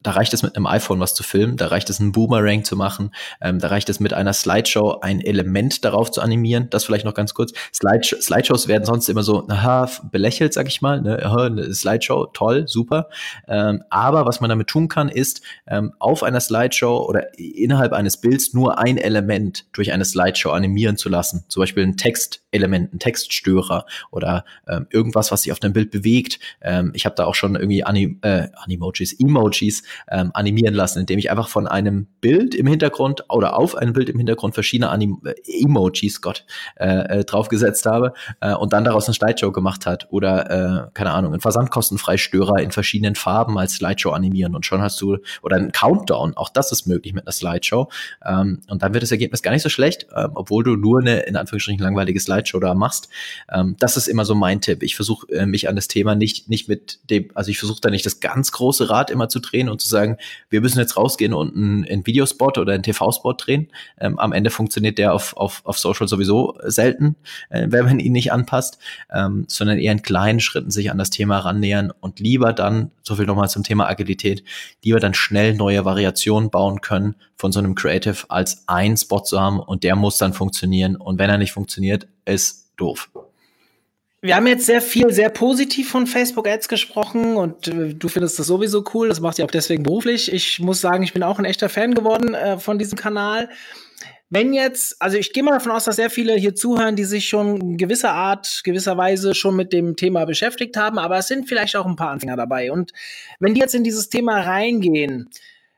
da reicht es mit einem iPhone was zu filmen, da reicht es einen Boomerang zu machen, ähm, da reicht es mit einer Slideshow ein Element darauf zu animieren. Das vielleicht noch ganz kurz. Slide- Slideshows werden sonst immer so, aha, belächelt, sag ich mal, ne? Aha, eine Slideshow, toll, super. Ähm, aber was man damit tun kann, ist ähm, auf einer Slideshow oder innerhalb eines Bilds nur ein Element durch eine Slideshow animieren zu lassen. Zum Beispiel ein Textelement, ein Textstörer oder ähm, irgendwas, was sich auf dem Bild bewegt. Ähm, ich habe da auch schon irgendwie Anim- äh, Animojis, Emojis ähm, animieren lassen, indem ich einfach von einem Bild im Hintergrund oder auf einem Bild im Hintergrund verschiedene Anim- äh, Emojis, Gott, äh, äh, draufgesetzt habe äh, und dann daraus eine Slideshow gemacht hat. Oder, äh, keine Ahnung, ein Versandkostenfreistörer in verschiedenen Farben als Slideshow animieren und schon hast du, oder ein Countdown, auch das ist möglich mit einer Slideshow. Ähm, und dann wird das Ergebnis gar nicht so schlecht, ähm, obwohl du nur eine, in Anführungsstrichen, langweilige Slideshow da machst. Ähm, das ist immer so mein Tipp. Ich versuche äh, mich an das Thema nicht, nicht mit dem, also ich versuche da nicht das ganz große Rad immer zu drehen und zu sagen, wir müssen jetzt rausgehen und einen, einen Videospot oder einen T V-Spot drehen. Ähm, am Ende funktioniert der auf, auf, auf Social sowieso selten, äh, wenn man ihn nicht anpasst, ähm, sondern eher in kleinen Schritten sich an das Thema rannähern und lieber dann, so viel nochmal zum Thema Agilität, lieber dann schnell neue Variationen bauen können von so einem Creative, als einen Spot zu haben und der muss dann funktionieren und wenn er nicht funktioniert, ist doof. Wir haben jetzt sehr viel, sehr positiv von Facebook-Ads gesprochen und äh, du findest das sowieso cool, das machst du auch deswegen beruflich. Ich muss sagen, ich bin auch ein echter Fan geworden äh, von diesem Kanal. Wenn jetzt, also ich gehe mal davon aus, dass sehr viele hier zuhören, die sich schon in gewisser Art, gewisser Weise schon mit dem Thema beschäftigt haben, aber es sind vielleicht auch ein paar Anfänger dabei. Und wenn die jetzt in dieses Thema reingehen,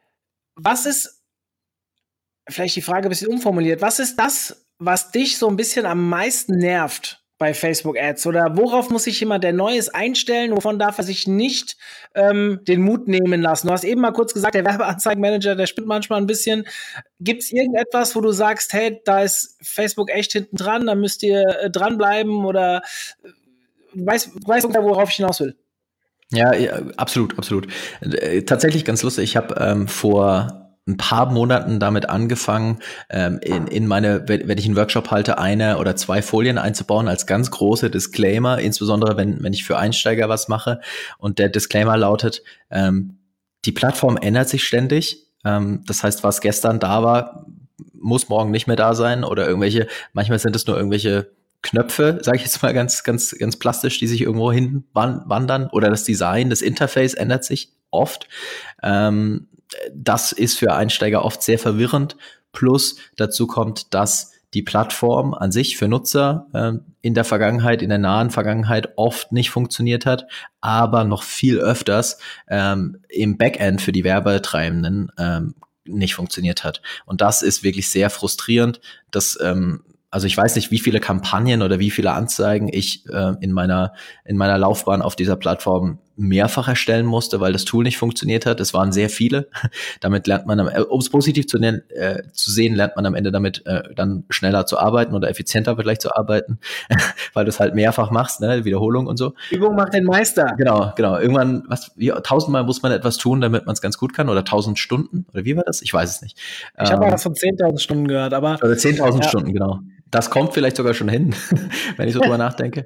was ist, vielleicht die Frage ein bisschen umformuliert, was ist das, was dich so ein bisschen am meisten nervt bei Facebook-Ads? Oder worauf muss sich jemand, der Neues einstellen, wovon darf er sich nicht ähm, den Mut nehmen lassen? Du hast eben mal kurz gesagt, der Werbeanzeigenmanager, der spinnt manchmal ein bisschen. Gibt es irgendetwas, wo du sagst, hey, da ist Facebook echt hinten dran, da müsst ihr äh, dranbleiben oder äh, weißt du, weißt, worauf ich hinaus will? Ja, ja, absolut, absolut. Äh, tatsächlich ganz lustig. Ich habe ähm, vor ein paar Monaten damit angefangen, ähm, in, in meine, wenn ich einen Workshop halte, eine oder zwei Folien einzubauen als ganz große Disclaimer, insbesondere wenn, wenn ich für Einsteiger was mache. Und der Disclaimer lautet, ähm, die Plattform ändert sich ständig. Ähm, das heißt, was gestern da war, muss morgen nicht mehr da sein oder irgendwelche, manchmal sind es nur irgendwelche Knöpfe, sage ich jetzt mal ganz, ganz, ganz plastisch, die sich irgendwo hin wandern oder das Design, das Interface ändert sich oft. Ähm, das ist für Einsteiger oft sehr verwirrend. Plus dazu kommt, dass die Plattform an sich für Nutzer ähm, in der Vergangenheit, in der nahen Vergangenheit oft nicht funktioniert hat, aber noch viel öfters ähm, im Backend für die Werbetreibenden ähm, nicht funktioniert hat. Und das ist wirklich sehr frustrierend. Das ähm, Also ich weiß nicht, wie viele Kampagnen oder wie viele Anzeigen ich äh, in meiner in meiner Laufbahn auf dieser Plattform mehrfach erstellen musste, weil das Tool nicht funktioniert hat. Es waren sehr viele. Damit lernt man, äh, um es positiv zu, nennen, äh, zu sehen, lernt man am Ende damit äh, dann schneller zu arbeiten oder effizienter vielleicht zu arbeiten, weil du es halt mehrfach machst, ne, Wiederholung und so. Übung macht den Meister. Genau, genau. Irgendwann, was, wie, tausendmal muss man etwas tun, damit man es ganz gut kann, oder tausend Stunden, oder wie war das? Ich weiß es nicht. Ich ähm, habe mal was von zehntausend Stunden gehört, aber. Oder zehntausend ja. Stunden, genau. Das kommt vielleicht sogar schon hin, wenn ich so drüber nachdenke.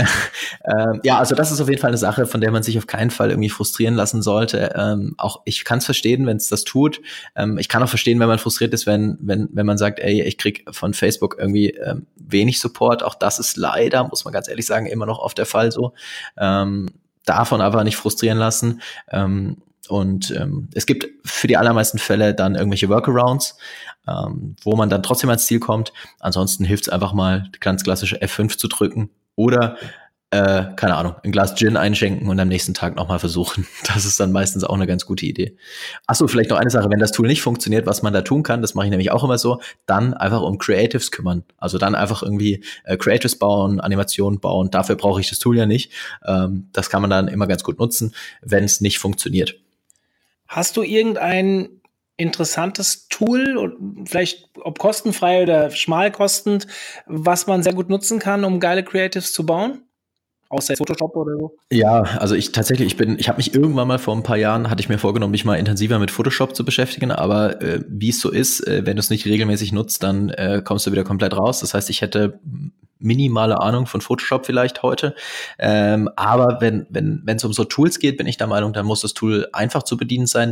ähm, ja, also das ist auf jeden Fall eine Sache, von der man sich auf keinen Fall irgendwie frustrieren lassen sollte. Ähm, auch ich kann es verstehen, wenn es das tut. Ähm, ich kann auch verstehen, wenn man frustriert ist, wenn wenn wenn man sagt, ey, ich krieg von Facebook irgendwie ähm, wenig Support. Auch das ist leider, muss man ganz ehrlich sagen, immer noch oft der Fall so. Ähm, davon aber nicht frustrieren lassen. Ähm, Und ähm, es gibt für die allermeisten Fälle dann irgendwelche Workarounds, ähm, wo man dann trotzdem ans Ziel kommt. Ansonsten hilft es einfach mal, ganz klassische F fünf zu drücken oder, äh, keine Ahnung, ein Glas Gin einschenken und am nächsten Tag nochmal versuchen. Das ist dann meistens auch eine ganz gute Idee. Achso, vielleicht noch eine Sache, wenn das Tool nicht funktioniert, was man da tun kann, das mache ich nämlich auch immer so, dann einfach um Creatives kümmern. Also dann einfach irgendwie äh, Creatives bauen, Animationen bauen. Dafür brauche ich das Tool ja nicht. Ähm, das kann man dann immer ganz gut nutzen, wenn es nicht funktioniert. Hast du irgendein interessantes Tool, vielleicht ob kostenfrei oder schmalkostend, was man sehr gut nutzen kann, um geile Creatives zu bauen? Außer Photoshop oder so? Ja, also ich tatsächlich, ich bin, ich habe mich irgendwann mal vor ein paar Jahren, hatte ich mir vorgenommen, mich mal intensiver mit Photoshop zu beschäftigen, aber äh, wie es so ist, äh, wenn du es nicht regelmäßig nutzt, dann äh, kommst du wieder komplett raus. Das heißt, ich hätte minimale Ahnung von Photoshop vielleicht heute, ähm, aber wenn wenn wenn es um so Tools geht, bin ich der Meinung, dann muss das Tool einfach zu bedienen sein.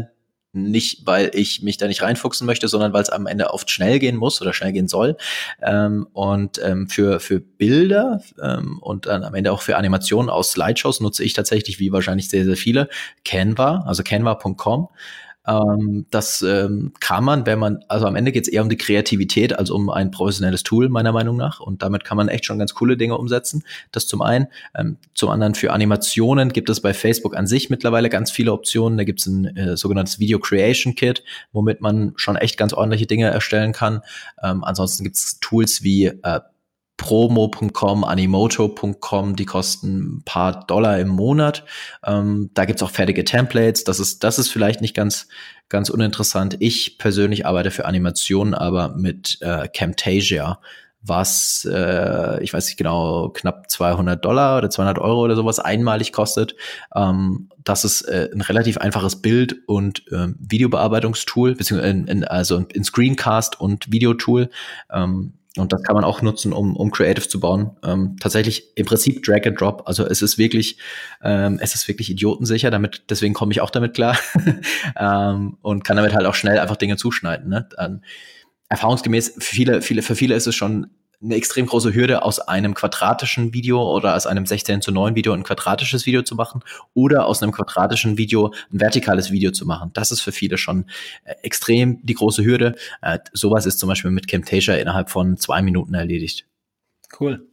nicht, weil ich mich da nicht reinfuchsen möchte, sondern weil es am Ende oft schnell gehen muss oder schnell gehen soll. Ähm, und ähm, für für Bilder ähm, und dann am Ende auch für Animationen aus Slideshows nutze ich tatsächlich, wie wahrscheinlich sehr, sehr viele, Canva, also canva punkt com. Ähm, das ähm, kann man, wenn man, also am Ende geht es eher um die Kreativität als um ein professionelles Tool, meiner Meinung nach. Und damit kann man echt schon ganz coole Dinge umsetzen. Das zum einen. Ähm, zum anderen für Animationen gibt es bei Facebook an sich mittlerweile ganz viele Optionen. Da gibt es ein äh, sogenanntes Video Creation Kit, womit man schon echt ganz ordentliche Dinge erstellen kann. Ähm, ansonsten gibt es Tools wie äh, Promo punkt com, Animoto punkt com, die kosten ein paar Dollar im Monat. Ähm, da gibt's auch fertige Templates. Das ist, das ist vielleicht nicht ganz, ganz uninteressant. Ich persönlich arbeite für Animationen aber mit äh, Camtasia, was, äh, ich weiß nicht genau, knapp zweihundert Dollar oder zweihundert Euro oder sowas einmalig kostet. Ähm, das ist äh, ein relativ einfaches Bild- und äh, Videobearbeitungstool, beziehungsweise in, in, also ein Screencast- und Videotool. Ähm, Und das kann man auch nutzen, um, um Creative zu bauen. Ähm, tatsächlich im Prinzip Drag and Drop. Also es ist wirklich, ähm, es ist wirklich idiotensicher. Damit, deswegen komme ich auch damit klar ähm, und kann damit halt auch schnell einfach Dinge zuschneiden. Ne? Ähm, erfahrungsgemäß für viele, viele, für viele ist es schon eine extrem große Hürde, aus einem quadratischen Video oder aus einem sechzehn zu neun Video ein quadratisches Video zu machen oder aus einem quadratischen Video ein vertikales Video zu machen. Das ist für viele schon äh, extrem die große Hürde. Äh, sowas ist zum Beispiel mit Camtasia innerhalb von zwei Minuten erledigt. Cool.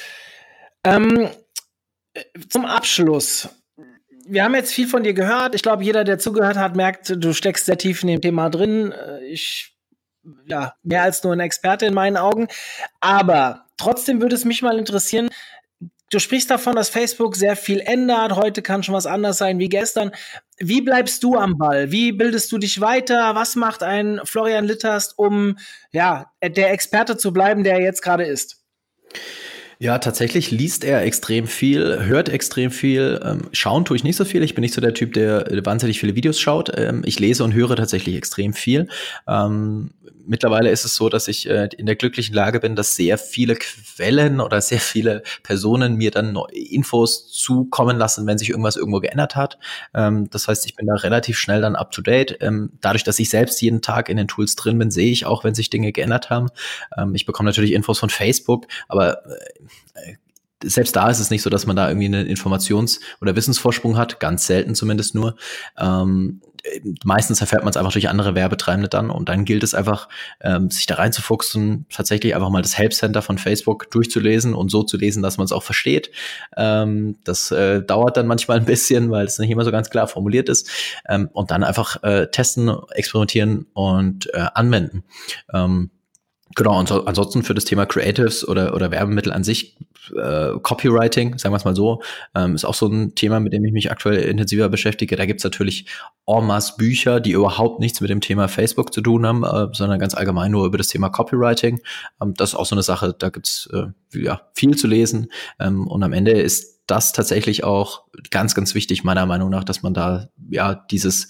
Ähm, zum Abschluss. Wir haben jetzt viel von dir gehört. Ich glaube, jeder, der zugehört hat, merkt, du steckst sehr tief in dem Thema drin. Ich ja, mehr als nur ein Experte in meinen Augen. Aber trotzdem würde es mich mal interessieren, du sprichst davon, dass Facebook sehr viel ändert. Heute kann schon was anders sein wie gestern. Wie bleibst du am Ball? Wie bildest du dich weiter? Was macht ein Florian Litterst, um ja, der Experte zu bleiben, der er jetzt gerade ist? Ja, tatsächlich liest er extrem viel, hört extrem viel. Ähm, schauen tue ich nicht so viel. Ich bin nicht so der Typ, der wahnsinnig viele Videos schaut. Ähm, ich lese und höre tatsächlich extrem viel. Ähm, mittlerweile ist es so, dass ich äh, in der glücklichen Lage bin, dass sehr viele Quellen oder sehr viele Personen mir dann Infos zukommen lassen, wenn sich irgendwas irgendwo geändert hat. Ähm, das heißt, ich bin da relativ schnell dann up to date. Ähm, dadurch, dass ich selbst jeden Tag in den Tools drin bin, sehe ich auch, wenn sich Dinge geändert haben. Ähm, ich bekomme natürlich Infos von Facebook, aber äh, selbst da ist es nicht so, dass man da irgendwie einen Informations- oder Wissensvorsprung hat, ganz selten zumindest nur. Ähm, meistens erfährt man es einfach durch andere Werbetreibende dann und dann gilt es einfach, ähm, sich da reinzufuchsen, tatsächlich einfach mal das Help Center von Facebook durchzulesen und so zu lesen, dass man es auch versteht. Ähm, das äh, dauert dann manchmal ein bisschen, weil es nicht immer so ganz klar formuliert ist. Ähm, und dann einfach äh, testen, experimentieren und äh, anwenden. Ähm, Genau, und so, ansonsten für das Thema Creatives oder, oder Werbemittel an sich, äh, Copywriting, sagen wir es mal so, ähm, ist auch so ein Thema, mit dem ich mich aktuell intensiver beschäftige. Da gibt's natürlich en masse Bücher, die überhaupt nichts mit dem Thema Facebook zu tun haben, äh, sondern ganz allgemein nur über das Thema Copywriting. Ähm, das ist auch so eine Sache, da gibt's äh, ja, viel zu lesen. Ähm, und am Ende ist das tatsächlich auch ganz, ganz wichtig, meiner Meinung nach, dass man da ja dieses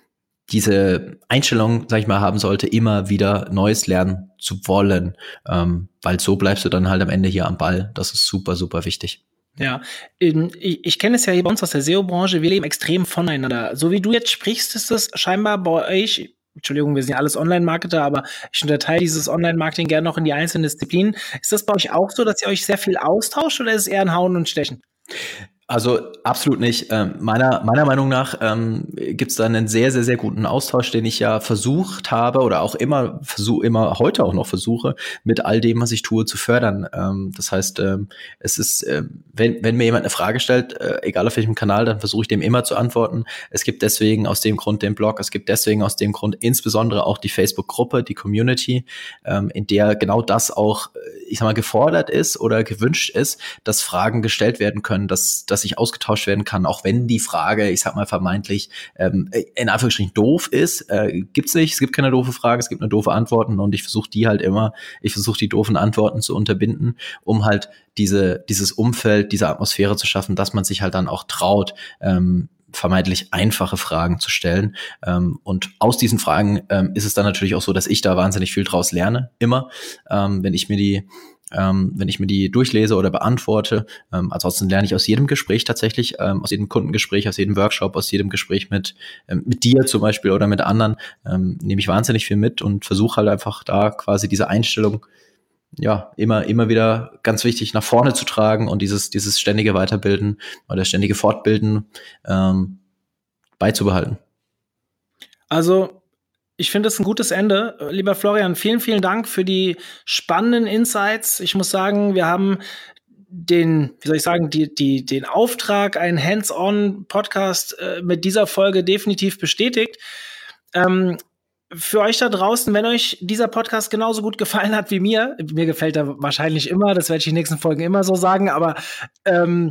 diese Einstellung, sag ich mal, haben sollte, immer wieder Neues lernen zu wollen, ähm, weil so bleibst du dann halt am Ende hier am Ball. Das ist super, super wichtig. Ja, ich, ich kenne es ja hier bei uns aus der S E O-Branche, wir leben extrem voneinander. So wie du jetzt sprichst, ist es scheinbar bei euch, Entschuldigung, wir sind ja alles Online-Marketer, aber ich unterteile dieses Online-Marketing gerne noch in die einzelnen Disziplinen. Ist das bei euch auch so, dass ihr euch sehr viel austauscht oder ist es eher ein Hauen und Stechen? Also absolut nicht. Ähm, meiner meiner Meinung nach ähm, gibt es da einen sehr, sehr, sehr guten Austausch, den ich ja versucht habe oder auch immer versuche, immer heute auch noch versuche, mit all dem, was ich tue, zu fördern. Ähm, das heißt, ähm, es ist, äh, wenn, wenn mir jemand eine Frage stellt, äh, egal auf welchem Kanal, dann versuche ich dem immer zu antworten. Es gibt deswegen aus dem Grund den Blog, es gibt deswegen aus dem Grund insbesondere auch die Facebook-Gruppe, die Community, ähm, in der genau das auch, ich sag mal, gefordert ist oder gewünscht ist, dass Fragen gestellt werden können, dass, dass sich ausgetauscht werden kann, auch wenn die Frage, ich sag mal, vermeintlich ähm, in Anführungsstrichen doof ist. Äh, gibt's nicht, es gibt keine doofe Frage, es gibt nur doofe Antworten und ich versuche die halt immer, ich versuche die doofen Antworten zu unterbinden, um halt diese dieses Umfeld, diese Atmosphäre zu schaffen, dass man sich halt dann auch traut, ähm, vermeintlich einfache Fragen zu stellen. Ähm, und aus diesen Fragen ähm, ist es dann natürlich auch so, dass ich da wahnsinnig viel draus lerne, immer. Ähm, wenn ich mir die ähm, wenn ich mir die durchlese oder beantworte. Ähm, ansonsten lerne ich aus jedem Gespräch tatsächlich, ähm, aus jedem Kundengespräch, aus jedem Workshop, aus jedem Gespräch mit, ähm, mit dir zum Beispiel oder mit anderen, ähm, nehme ich wahnsinnig viel mit und versuche halt einfach da quasi diese Einstellung ja, immer, immer wieder ganz wichtig nach vorne zu tragen und dieses, dieses ständige Weiterbilden oder ständige Fortbilden ähm, beizubehalten. Also, ich finde es ein gutes Ende. Lieber Florian, vielen, vielen Dank für die spannenden Insights. Ich muss sagen, wir haben den, wie soll ich sagen, die, die, den Auftrag, einen Hands-on-Podcast äh, mit dieser Folge definitiv bestätigt. Ähm, Für euch da draußen, wenn euch dieser Podcast genauso gut gefallen hat wie mir, mir gefällt er wahrscheinlich immer, das werde ich in den nächsten Folgen immer so sagen, aber ähm,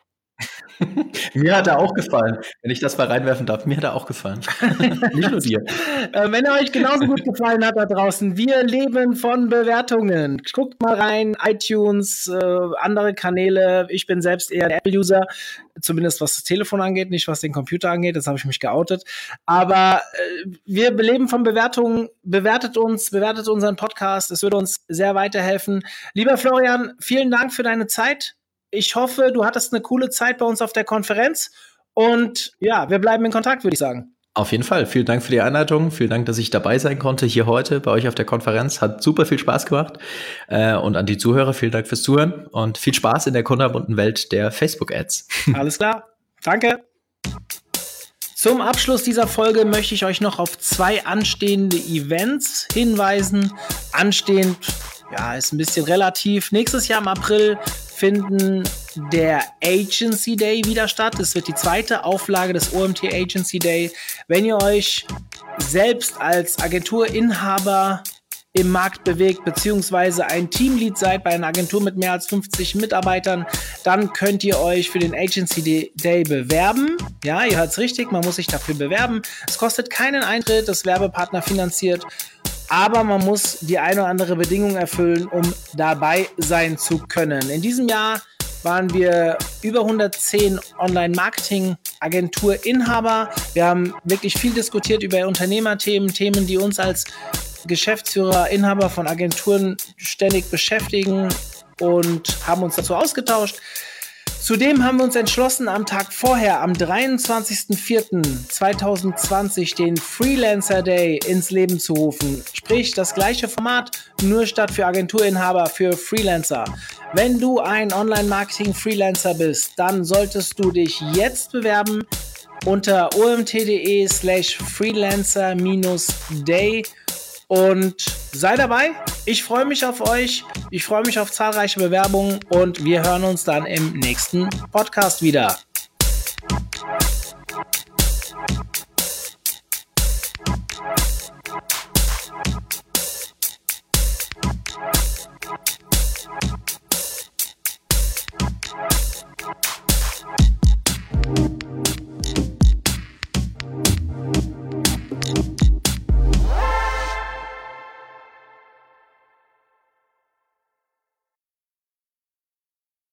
mir hat er auch gefallen, wenn ich das mal reinwerfen darf, mir hat er auch gefallen. Nicht nur dir. Äh, wenn er euch genauso gut gefallen hat da draußen, wir leben von Bewertungen. Guckt mal rein, iTunes, äh, andere Kanäle. Ich bin selbst eher der Apple-User, zumindest was das Telefon angeht, nicht was den Computer angeht. Das habe ich mich geoutet. Aber äh, wir leben von Bewertungen. Bewertet uns, bewertet unseren Podcast. Es würde uns sehr weiterhelfen. Lieber Florian, vielen Dank für deine Zeit. Ich hoffe, du hattest eine coole Zeit bei uns auf der Konferenz. Und ja, wir bleiben in Kontakt, würde ich sagen. Auf jeden Fall. Vielen Dank für die Einleitung. Vielen Dank, dass ich dabei sein konnte hier heute bei euch auf der Konferenz. Hat super viel Spaß gemacht. Äh, und an die Zuhörer, vielen Dank fürs Zuhören und viel Spaß in der kunterbunten Welt der Facebook-Ads. Alles klar. Danke. Zum Abschluss dieser Folge möchte ich euch noch auf zwei anstehende Events hinweisen. Anstehend, ja, ist ein bisschen relativ. Nächstes Jahr im April finden der Agency Day wieder statt. Es wird die zweite Auflage des O M T Agency Day. Wenn ihr euch selbst als Agenturinhaber im Markt bewegt, beziehungsweise ein Teamlead seid bei einer Agentur mit mehr als fünfzig Mitarbeitern, dann könnt ihr euch für den Agency Day bewerben. Ja, ihr hört's richtig, man muss sich dafür bewerben. Es kostet keinen Eintritt, das Werbepartner finanziert. Aber man muss die eine oder andere Bedingung erfüllen, um dabei sein zu können. In diesem Jahr waren wir über hundertzehn Online-Marketing-Agenturinhaber. Wir haben wirklich viel diskutiert über Unternehmerthemen, Themen, die uns als Geschäftsführer, Inhaber von Agenturen ständig beschäftigen und haben uns dazu ausgetauscht. Zudem haben wir uns entschlossen, am Tag vorher, am dreiundzwanzigsten vierten zweitausendzwanzig, den Freelancer Day ins Leben zu rufen. Sprich, das gleiche Format, nur statt für Agenturinhaber, für Freelancer. Wenn du ein Online-Marketing-Freelancer bist, dann solltest du dich jetzt bewerben unter omt.de slash freelancer minus day und sei dabei. Ich freue mich auf euch. Ich freue mich auf zahlreiche Bewerbungen und wir hören uns dann im nächsten Podcast wieder.